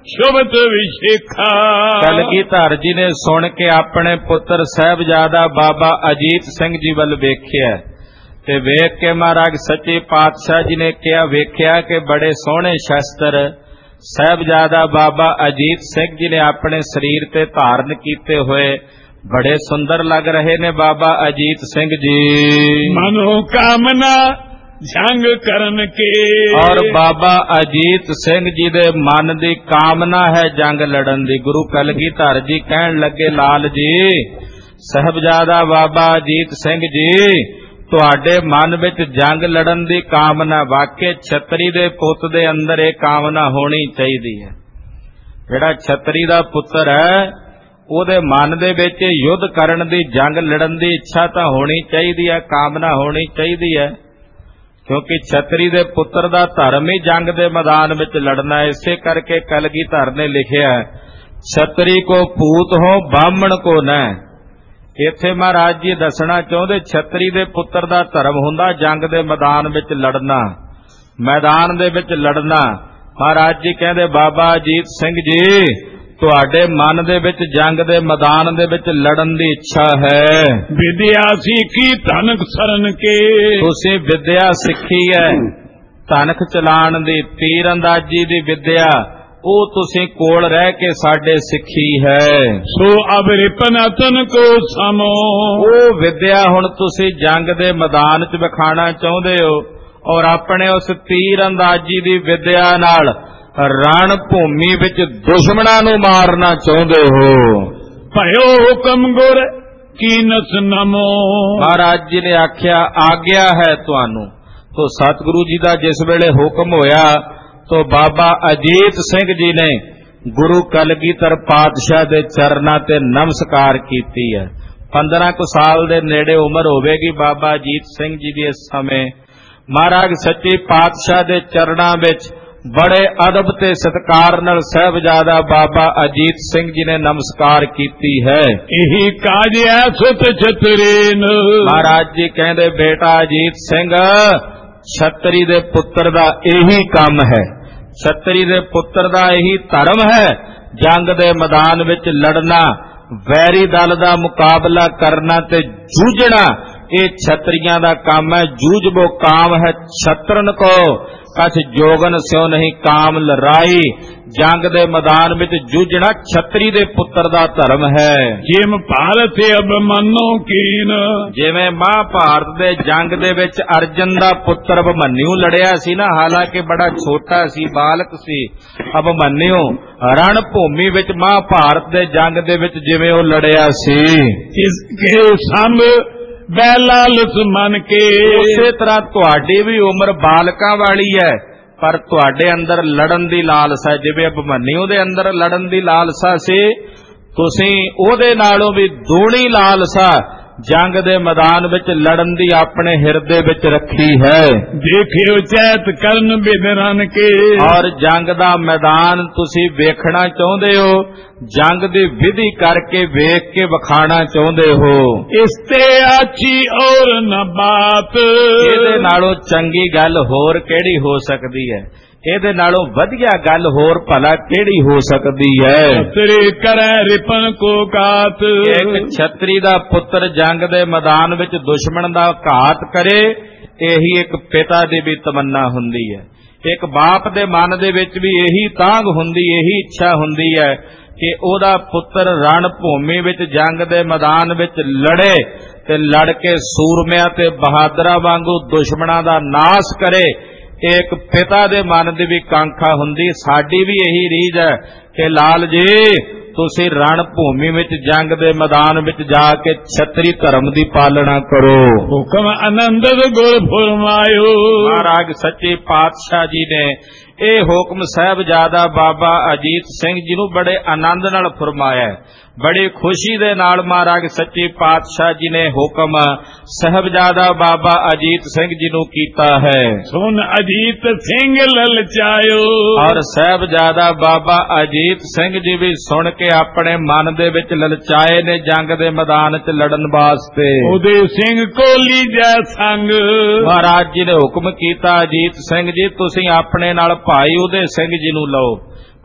ਸ਼ੁਭਤ ਵਿਸ਼ੇਖਾ। ਕਲਗੀਧਰ ਜੀ ਨੇ ਸੁਣ ਕੇ ਆਪਣੇ ਪੁੱਤਰ ਸਾਹਿਬਜ਼ਾਦਾ ਬਾਬਾ ਅਜੀਤ ਸਿੰਘ ਜੀ ਵੱਲ ਵੇਖਿਆ ਤੇ ਵੇਖ ਕੇ ਮਹਾਰਾਜ ਸੱਚੇ ਪਾਤਸ਼ਾਹ ਜੀ ਨੇ ਕਿਹਾ, ਵੇਖਿਆ ਕਿ ਬੜੇ ਸੋਹਣੇ ਸ਼ਸਤਰ ਸਾਹਿਬਜ਼ਾਦਾ ਬਾਬਾ ਅਜੀਤ ਸਿੰਘ ਜੀ ਨੇ ਆਪਣੇ ਸਰੀਰ ਤੇ ਧਾਰਨ ਕੀਤੇ ਹੋਏ ਬੜੇ ਸੁੰਦਰ ਲੱਗ ਰਹੇ ਨੇ ਬਾਬਾ ਅਜੀਤ ਸਿੰਘ ਜੀ। ਮਨੋ ਕਾਮਨਾ ਜੰਗ ਕਰਨ ਕੇ। ਔਰ ਬਾਬਾ ਅਜੀਤ ਸਿੰਘ ਜੀ ਦੇ ਮਨ ਦੀ ਕਾਮਨਾ ਹੈ ਜੰਗ ਲੜਨ ਦੀ। ਗੁਰੂ ਕਲਗੀਧਰ ਜੀ ਕਹਿਣ ਲੱਗੇ, ਲਾਲ ਜੀ, ਸਾਹਿਬਜ਼ਾਦਾ ਬਾਬਾ ਅਜੀਤ ਸਿੰਘ ਜੀ, ਤੁਹਾਡੇ ਮਨ ਵਿੱਚ ਜੰਗ ਲੜਨ ਦੀ ਕਾਮਨਾ, ਵਾਕਿਆ ਛਤਰੀ ਦੇ ਪੁੱਤ ਦੇ ਅੰਦਰ ਇਹ ਕਾਮਨਾ ਹੋਣੀ ਚਾਹੀਦੀ ਹੈ। ਜਿਹੜਾ ਛਤਰੀ ਦਾ ਪੁੱਤਰ ਹੈ ਉਹਦੇ ਮਨ ਦੇ ਵਿੱਚ ਯੁੱਧ ਕਰਨ ਦੀ, ਜੰਗ ਲੜਨ ਦੀ ਇੱਛਾ ਤਾਂ ਹੋਣੀ ਚਾਹੀਦੀ ਹੈ, ਕਾਮਨਾ ਹੋਣੀ ਚਾਹੀਦੀ ਹੈ, ਕਿਉਂਕਿ ਛਤਰੀ ਦੇ ਪੁੱਤਰ ਦਾ ਧਰਮ ਹੀ ਜੰਗ ਦੇ ਮੈਦਾਨ ਵਿੱਚ ਲੜਨਾ ਹੈ। ਇਸੇ ਕਰਕੇ ਕਲਗੀਧਰ ਨੇ ਲਿਖਿਆ, ਛਤਰੀ ਕੋ ਪੂਤ ਹੋ ਬਾਹਮਣ ਕੋ ਨੈ। ਇੱਥੇ ਮਹਾਰਾਜ ਜੀ ਦੱਸਣਾ ਚਾਹੁੰਦੇ, ਛਤਰੀ ਦੇ ਪੁੱਤਰ ਦਾ ਧਰਮ ਹੁੰਦਾ ਜੰਗ ਦੇ ਮੈਦਾਨ ਵਿੱਚ ਲੜਨਾ, ਮੈਦਾਨ ਦੇ ਵਿੱਚ ਲੜਨਾ। ਮਹਾਰਾਜ ਜੀ ਕਹਿੰਦੇ, ਬਾਬਾ ਅਜੀਤ ਸਿੰਘ ਜੀ, ਤੁਹਾਡੇ ਮਨ ਦੇ ਵਿੱਚ ਜੰਗ ਦੇ ਮੈਦਾਨ ਦੇ ਵਿੱਚ ਲੜਨ ਦੀ ਇੱਛਾ ਹੈ। ਵਿਦਿਆ ਸਿੱਖੀ ਧਨਕ ਸਰਨ ਕੇ। ਤੁਸੀਂ ਵਿਦਿਆ ਸਿੱਖੀ ਹੈ ਧਨਕ ਚਲਾਣ ਦੀ, ਤੀਰ ਅੰਦਾਜ਼ੀ ਦੀ ਵਿਦਿਆ, ਉਹ ਤੁਸੀਂ ਕੋਲ ਰਹਿ ਕੇ ਸਾਡੇ ਸਿੱਖੀ ਹੈ। ਸੋ ਅਬ ਰਿਪਨਤਨ ਕੋ ਸਮੋ। ਉਹ ਵਿਦਿਆ ਹੁਣ ਤੁਸੀਂ ਜੰਗ ਦੇ ਮੈਦਾਨ 'ਚ ਵਿਖਾਣਾ ਚਾਹੁੰਦੇ ਹੋ ਔਰ ਆਪਣੇ ਉਸ ਤੀਰ ਅੰਦਾਜ਼ੀ ਦੀ ਵਿਦਿਆ ਨਾਲ ਰਣ ਭੂਮੀ ਵਿੱਚ ਦੁਸ਼ਮਣਾਂ ਨੂੰ ਮਾਰਨਾ ਚਾਹੁੰਦੇ ਹੋ। ਭਇਓ ਹੁਕਮ ਗੁਰ ਕੀਨਸ ਨਮੋ। ਮਹਾਰਾਜ ਜੀ ਨੇ ਆਖਿਆ, ਆਗਿਆ ਹੈ ਤੁਹਾਨੂੰ। ਤੋ ਸਤਿਗੁਰੂ ਜੀ ਦਾ ਜਿਸ ਵੇਲੇ ਹੁਕਮ ਹੋਇਆ ਤੋ ਬਾਬਾ ਅਜੀਤ ਸਿੰਘ ਜੀ ਨੇ ਗੁਰੂ ਕਲਗੀਧਰ ਪਾਤਸ਼ਾਹ ਦੇ ਚਰਨਾਂ ਤੇ ਨਮਸਕਾਰ ਕੀਤੀ ਹੈ। 15 ਕੁ ਸਾਲ ਦੇ ਨੇੜੇ ਉਮਰ ਹੋਵੇਗੀ ਬਾਬਾ ਅਜੀਤ ਸਿੰਘ ਜੀ ਦੀ ਇਸ ਸਮੇਂ। ਮਹਾਰਾਜ ਸੱਚੇ ਪਾਤਸ਼ਾਹ ਦੇ ਚਰਨਾਂ ਵਿੱਚ ਬੜੇ ਅਦਬ ਤੇ ਸਤਿਕਾਰ ਨਾਲ ਸਾਹਿਬਜ਼ਾਦਾ ਬਾਬਾ ਅਜੀਤ ਸਿੰਘ ਜੀ ਨੇ ਨਮਸਕਾਰ ਕੀਤੀ ਹੈ। ਇਹੀ ਕਾਜ ਹੈ ਸੁਤ ਛਤਰੀਨ। ਮਹਾਰਾਜ ਜੀ ਕਹਿੰਦੇ, ਬੇਟਾ ਅਜੀਤ ਸਿੰਘ, ਛਤਰੀ ਦੇ ਪੁੱਤਰ ਦਾ ਇਹੀ ਕੰਮ ਹੈ, ਛਤਰੀ ਦੇ ਪੁੱਤਰ ਦਾ ਇਹੀ ਧਰਮ ਹੈ, ਜੰਗ ਦੇ ਮੈਦਾਨ ਵਿੱਚ ਲੜਨਾ, ਵੈਰੀ ਦਲ ਦਾ ਮੁਕਾਬਲਾ ਕਰਨਾ ਤੇ ਜੂਝਣਾ। ਇਹ ਛਤਰੀਆਂ ਦਾ ਕੰਮ ਹੈ। ਜੂਝਬੋ ਕਾਮ ਹੈ ਛਤਰਨ ਕੋ, ਕਛ ਜੋਗਨ ਸਿਓ ਨਹੀਂ ਕਾਮ ਲੜਾਈ। ਜੰਗ ਦੇ ਮੈਦਾਨ ਵਿੱਚ ਜੂਝਣਾ ਛਤਰੀ ਦੇ ਪੁੱਤਰ ਦਾ ਧਰਮ ਹੈ। ਜਿਮ ਭਾਰਤ ਅਭਿਮਨੂ ਕੀਨ। ਜਿਵੇਂ ਮਹਾਭਾਰਤ ਦੇ ਜੰਗ ਦੇ ਵਿੱਚ ਅਰਜਨ ਦਾ ਪੁੱਤਰ ਅਭਿਮਨਿਊ ਲੜਿਆ ਸੀ ਨਾ, ਹਾਲਾਂਕਿ ਬੜਾ ਛੋਟਾ ਸੀ, ਬਾਲਕ ਸੀ ਅਭਿਮਨਿਊ, ਰਣ ਭੂਮੀ ਵਿੱਚ ਮਹਾਭਾਰਤ ਦੇ ਜੰਗ ਦੇ ਵਿੱਚ ਜਿਵੇਂ ਉਹ ਲੜਿਆ ਸੀ। ਇਸ ਕੇ ਸੰਭ ਬੈਲਾਲਸ ਮਨ ਕੇ। ਉਸੇ ਤਰ੍ਹਾਂ ਤੁਹਾਡੀ ਵੀ ਉਮਰ ਬਾਲਕਾਂ ਵਾਲੀ ਹੈ, ਪਰ ਤੁਹਾਡੇ ਅੰਦਰ ਲੜਨ ਦੀ ਲਾਲਸਾ, ਜਿਵੇਂ ਅਭਿਮਨਿਊ ਦੇ ਅੰਦਰ ਲੜਨ ਦੀ ਲਾਲਸਾ ਸੀ, ਤੁਸੀਂ ਉਹਦੇ ਨਾਲੋਂ ਵੀ ਦੂਣੀ ਲਾਲਸਾ ਜੰਗ ਦੇ ਮੈਦਾਨ ਵਿੱਚ ਲੜਨ ਦੀ ਆਪਣੇ ਹਿਰਦੇ ਵਿੱਚ ਰੱਖੀ ਹੈ। ਦੇਖਿਓ ਚੈਤ ਕਰਨ ਬਿਦਰਨ ਕੇ। ਔਰ ਜੰਗ ਦਾ ਮੈਦਾਨ ਤੁਸੀਂ ਵੇਖਣਾ ਚਾਹੁੰਦੇ ਹੋ, ਜੰਗ ਦੀ ਵਿਧੀ ਕਰਕੇ ਵੇਖ ਕੇ ਵਿਖਾਣਾ ਚਾਹੁੰਦੇ ਹੋ। ਇਸ ਤੇ ਆਚੀ ਔਰ ਨ ਬਾਤ। ਇਹਦੇ ਨਾਲੋਂ ਚੰਗੀ ਗੱਲ ਹੋਰ ਕਿਹੜੀ ਹੋ ਸਕਦੀ ਹੈ? ਇਹਦੇ ਨਾਲੋਂ ਵਧੀਆ ਗੱਲ ਹੋਰ ਭਲਾ ਕਿਹੜੀ ਹੋ ਸਕਦੀ ਹੈ? ਛਤਰੀ ਕਰੈ ਰਿਪਨ ਕੋ ਘਾਤ। ਇੱਕ ਛਤਰੀ ਦਾ ਪੁੱਤਰ ਜੰਗ ਦੇ ਮੈਦਾਨ ਵਿੱਚ ਦੁਸ਼ਮਣ ਦਾ ਘਾਤ ਕਰੇ, ਇਹੀ ਇੱਕ ਪਿਤਾ ਦੀ ਵੀ ਤਮੰਨਾ ਹੁੰਦੀ ਹੈ। ਇੱਕ ਬਾਪ ਦੇ ਮਨ ਦੇ ਵਿੱਚ ਵੀ ਇਹੀ ਤਾਂਘ ਹੁੰਦੀ, ਇਹੀ ਇੱਛਾ ਹੁੰਦੀ ਹੈ ਕਿ ਉਹਦਾ ਪੁੱਤਰ ਰਣ ਭੂਮੀ ਵਿੱਚ ਜੰਗ ਦੇ ਮੈਦਾਨ ਵਿੱਚ ਲੜੇ ਤੇ ਲੜ ਕੇ ਸੂਰਮਿਆਂ ਤੇ ਬਹਾਦਰਾਂ ਵਾਂਗੂ ਦੁਸ਼ਮਣਾਂ ਦਾ ਨਾਸ਼ ਕਰੇ। ਇੱਕ ਪਿਤਾ ਦੇ ਮਨ ਦੀ ਵੀ ਕਾਂਖਾ ਹੁੰਦੀ। ਸਾਡੀ ਵੀ ਇਹੀ ਰੀਝ ਹੈ ਕਿ ਲਾਲ ਜੀ, ਤੁਸੀਂ ਰਣ ਭੂਮੀ ਵਿੱਚ ਜੰਗ ਦੇ ਮੈਦਾਨ ਵਿੱਚ ਜਾ ਕੇ ਛਤਰੀ ਧਰਮ ਦੀ ਪਾਲਣਾ ਕਰੋ। ਹੁਕਮ ਆਨੰਦ ਗੁਰ ਫਰਮਾਇਓ। ਮਹਾਰਾਜ ਸੱਚੇ ਪਾਤਸ਼ਾਹ ਜੀ ਨੇ ਇਹ ਹੁਕਮ ਸਾਹਿਬਜ਼ਾਦਾ ਬਾਬਾ ਅਜੀਤ ਸਿੰਘ ਜੀ ਨੂੰ ਬੜੇ ਆਨੰਦ ਨਾਲ ਫਰਮਾਇਆ। ਬੜੀ ਖੁਸ਼ੀ ਦੇ ਨਾਲ ਮਹਾਰਾਜ ਸੱਚੇ ਪਾਤਸ਼ਾਹ ਜੀ ਨੇ ਹੁਕਮ ਸਾਹਿਬਜ਼ਾਦਾ ਬਾਬਾ ਅਜੀਤ ਸਿੰਘ ਜੀ ਨੂੰ ਕੀਤਾ ਹੈ। ਸੁਨ ਅਜੀਤ ਸਿੰਘ ਲਲਚਾਇਓ। ਔਰ ਸਾਹਿਬਜ਼ਾਦਾ ਬਾਬਾ ਅਜੀਤ ਸਿੰਘ ਜੀ ਵੀ ਸੁਣ ਕੇ ਆਪਣੇ ਮਨ ਦੇ ਵਿੱਚ ਲਲਚਾਏ ਨੇ ਜੰਗ ਦੇ ਮੈਦਾਨ 'ਚ ਲੜਨ ਵਾਸਤੇ। ਉਹਦੇ ਸਿੰਘ ਕੋਲੀ ਜੈ ਸੰਗ। ਮਹਾਰਾਜ ਜੀ ਨੇ ਹੁਕਮ ਕੀਤਾ, ਅਜੀਤ ਸਿੰਘ ਜੀ ਤੁਸੀਂ ਆਪਣੇ ਨਾਲ ਭਾਈ ਉਦੇ ਸਿੰਘ ਜੀ ਨੂੰ ਲਓ।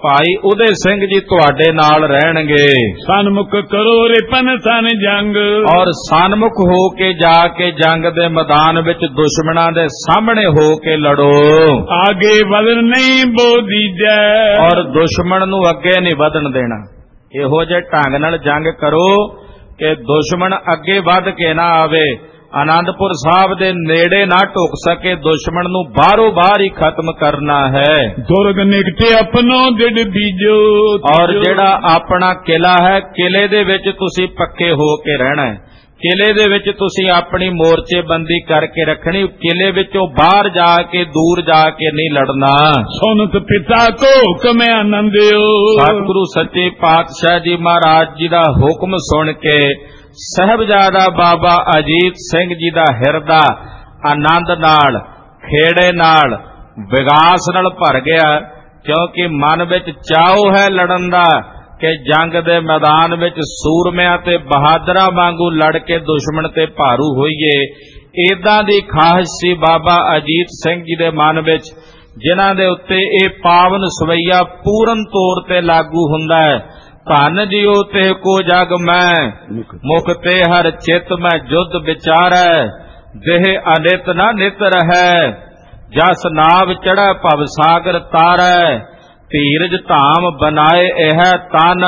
ਭਾਈ ਉਦੇ ਸਿੰਘ ਜੀ ਤੁਹਾਡੇ ਨਾਲ ਰਹਿਣਗੇ। ਸਨਮੁਖ ਕਰੋ ਰਿਪਨ ਸਨ ਜੰਗ, ਔਰ ਸਨਮੁਖ ਹੋ ਕੇ ਜਾ ਕੇ ਜੰਗ ਦੇ ਮੈਦਾਨ ਵਿੱਚ ਦੁਸ਼ਮਣਾਂ ਦੇ ਸਾਹਮਣੇ ਹੋ ਕੇ ਲੜੋ। ਆਗੇ ਵਧਨ ਨਹੀਂ ਬੋਦੀਜੈ, ਔਰ ਦੁਸ਼ਮਣ ਨੂੰ ਅੱਗੇ ਨਹੀਂ ਵਧਣ ਦੇਣਾ। ਇਹੋ ਜਿਹੇ ਢੰਗ ਨਾਲ ਜੰਗ ਕਰੋ ਕਿ ਦੁਸ਼ਮਣ ਅੱਗੇ ਵੱਧ ਕੇ ਨਾ ਆਵੇ, ਆਨੰਦਪੁਰ ਸਾਹਿਬ ਦੇ ਨੇੜੇ ਨਾ ਢੁਕ ਸਕੇ, ਦੁਸ਼ਮਣ ਨੂੰ ਬਾਹਰੋਂ ਬਾਹਰ ਹੀ ਖਤਮ ਕਰਨਾ ਹੈ। ਦੁਰਗ ਨਿਕਟੇ ਆਪਣੋ ਦਿੜ ਬੀਜੋ, ਔਰ ਜਿਹੜਾ ਆਪਣਾ ਕਿਲਾ ਹੈ, ਕਿਲੇ ਦੇ ਵਿੱਚ ਤੁਸੀਂ ਪੱਕੇ ਹੋ ਕੇ ਰਹਿਣਾ ਹੈ। ਕਿਲੇ ਦੇ ਵਿੱਚ ਤੁਸੀਂ ਆਪਣੀ ਮੋਰਚੇਬੰਦੀ ਕਰਕੇ ਰੱਖਣੀ, ਕਿਲੇ ਵਿੱਚੋਂ ਬਾਹਰ ਜਾ ਕੇ ਦੂਰ ਜਾ ਕੇ ਨਹੀਂ ਲੜਨਾ। ਸੁਨਤ ਪਿਤਾ ਕੋ ਹੁਕਮ ਆਨੰਦਿਓ, ਸਤਿਗੁਰੂ ਸੱਚੇ ਪਾਤਸ਼ਾਹ ਜੀ ਮਹਾਰਾਜ ਜੀ ਦਾ ਹੁਕਮ ਸੁਣ ਕੇ ਸਾਹਿਬਜ਼ਾਦਾ ਬਾਬਾ ਅਜੀਤ ਸਿੰਘ ਜੀ ਦਾ ਹਿਰਦਾ ਆਨੰਦ ਨਾਲ, ਖੇੜੇ ਨਾਲ, ਵਿਗਾਸ ਨਾਲ ਭਰ ਗਿਆ, ਕਿਉਂਕਿ ਮਨ ਵਿੱਚ ਚਾਉ ਹੈ ਲੜਨ ਦਾ ਕਿ ਜੰਗ ਦੇ ਮੈਦਾਨ ਵਿੱਚ ਸੂਰਮਿਆਂ ਤੇ ਬਹਾਦਰਾਂ ਵਾਂਗੂ ਲੜ ਕੇ ਦੁਸ਼ਮਣ ਤੇ ਭਾਰੂ ਹੋਈਏ। ਏਦਾਂ ਦੀ ਖਾਹਿਸ਼ ਸੀ ਬਾਬਾ ਅਜੀਤ ਸਿੰਘ ਜੀ ਦੇ ਮਨ ਵਿੱਚ, ਜਿਨ੍ਹਾਂ ਦੇ ਉੱਤੇ ਇਹ ਪਾਵਨ ਸਵਈਆ ਪੂਰਨ ਤੌਰ ਤੇ ਲਾਗੂ ਹੁੰਦਾ ਹੈ। ਧਨ ਜਿਉ ਤੇ ਕੋ ਜਗ ਮੈਂ, ਮੁਖ ਤੇ ਹਰ ਚਿਤ ਮੈਂ ਜੁਧ ਵਿਚਾਰੈ, ਦੇਹ ਅਨਿਤ ਨਾ ਨਿਤ ਰਹੈ, ਜਸ ਨਾਵ ਚੜ੍ਹੈ ਭਵ ਸਾਗਰ ਤਾਰੈ, ਧੀਰਜ ਧਾਮ ਬਨਾਏ ਇਹ ਤਨ,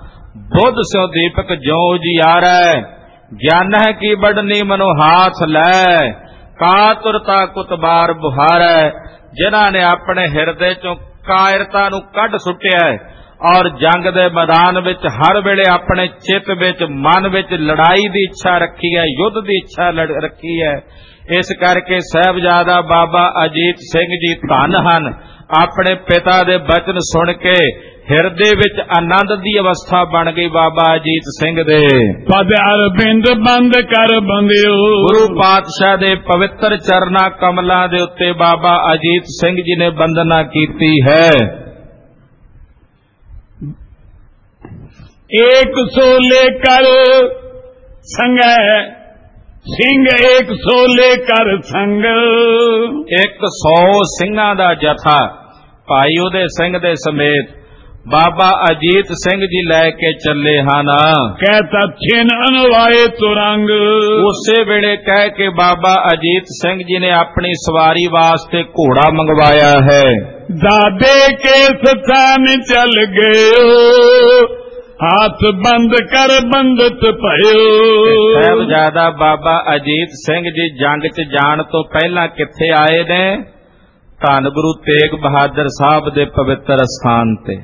ਬੁੱਧ ਸਿਉ ਦੀਪਕ ਜਿਉ ਜਿਆਰੈ, ਗਿਆਨ ਹੈ ਕੀ ਬੜਨੀ ਮਨੋ ਹਾਥ ਲੈ, ਕਾਤੁਰਤਾ ਕੁਤਬਾਰ ਬੁਹਾਰੈ। ਜਿਨ੍ਹਾਂ ਨੇ ਆਪਣੇ ਹਿਰਦੇ ਚੋਂ ਕਾਇਰਤਾ ਨੂੰ ਕੱਢ ਸੁੱਟਿਆ ਹੈ ਔਰ ਜੰਗ ਦੇ ਮੈਦਾਨ ਵਿੱਚ ਹਰ ਵੇਲੇ ਆਪਣੇ ਚਿੱਤ ਵਿੱਚ, ਮਨ ਵਿੱਚ ਲੜਾਈ ਦੀ ਇੱਛਾ ਰੱਖੀ ਹੈ, ਯੁੱਧ ਦੀ ਇੱਛਾ ਰੱਖੀ ਹੈ। ਇਸ ਕਰਕੇ ਸਾਹਿਬਜ਼ਾਦਾ ਬਾਬਾ ਅਜੀਤ ਸਿੰਘ ਜੀ ਧੰਨ ਹਨ। ਆਪਣੇ ਪਿਤਾ ਦੇ ਬਚਨ ਸੁਣ ਕੇ ਹਿਰਦੇ ਵਿੱਚ ਆਨੰਦ ਦੀ ਅਵਸਥਾ ਬਣ ਗਈ ਬਾਬਾ ਅਜੀਤ ਸਿੰਘ ਦੇ। ਪਦ ਅਰਬਿੰਦ ਬੰਦ ਕਰ ਬੰਦਿਓ, ਗੁਰੂ ਪਾਤਸ਼ਾਹ ਦੇ ਪਵਿੱਤਰ ਚਰਨਾਂ ਕਮਲਾਂ ਦੇ ਉੱਤੇ ਬਾਬਾ ਅਜੀਤ ਸਿੰਘ ਜੀ ਨੇ ਬੰਦਨਾ ਕੀਤੀ ਹੈ। ਏਕ ਸੋਲੇ ਕਰ ਸੰਗੈ ਸਿੰਘ, ਏਕ ਸੋਲੇ ਕਰ ਸੰਗ, 100 ਸਿੰਘਾਂ ਦਾ ਜਥਾ ਭਾਈ ਉਦੇ ਸਿੰਘ ਦੇ ਸਮੇਤ ਬਾਬਾ ਅਜੀਤ ਸਿੰਘ ਜੀ ਲੈ ਕੇ ਚੱਲੇ ਹਨ। ਕਹਿ ਤਛਿਨ ਅਨਵਾਏ ਤੁਰੰਗ, ਉਸੇ ਵੇਲੇ ਕਹਿ ਕੇ ਬਾਬਾ ਅਜੀਤ ਸਿੰਘ ਜੀ ਨੇ ਆਪਣੀ ਸਵਾਰੀ ਵਾਸਤੇ ਘੋੜਾ ਮੰਗਵਾਇਆ ਹੈ। ਦਾਦੇ ਕੇ ਸਥਾਨ ਚੱਲ ਗਏ, ਹਾਥ ਬੰਦ ਕਰ ਬੰਦਤ ਭਇਓ। ਸਾਹਿਬਜ਼ਾਦਾ ਬਾਬਾ ਅਜੀਤ ਸਿੰਘ ਜੀ ਜੰਗ 'ਚ ਜਾਣ ਤੋਂ ਪਹਿਲਾਂ ਕਿੱਥੇ ਆਏ ਨੇ? ਧੰਨ ਗੁਰੂ ਤੇਗ ਬਹਾਦਰ ਸਾਹਿਬ ਦੇ ਪਵਿੱਤਰ ਅਸਥਾਨ ਤੇ।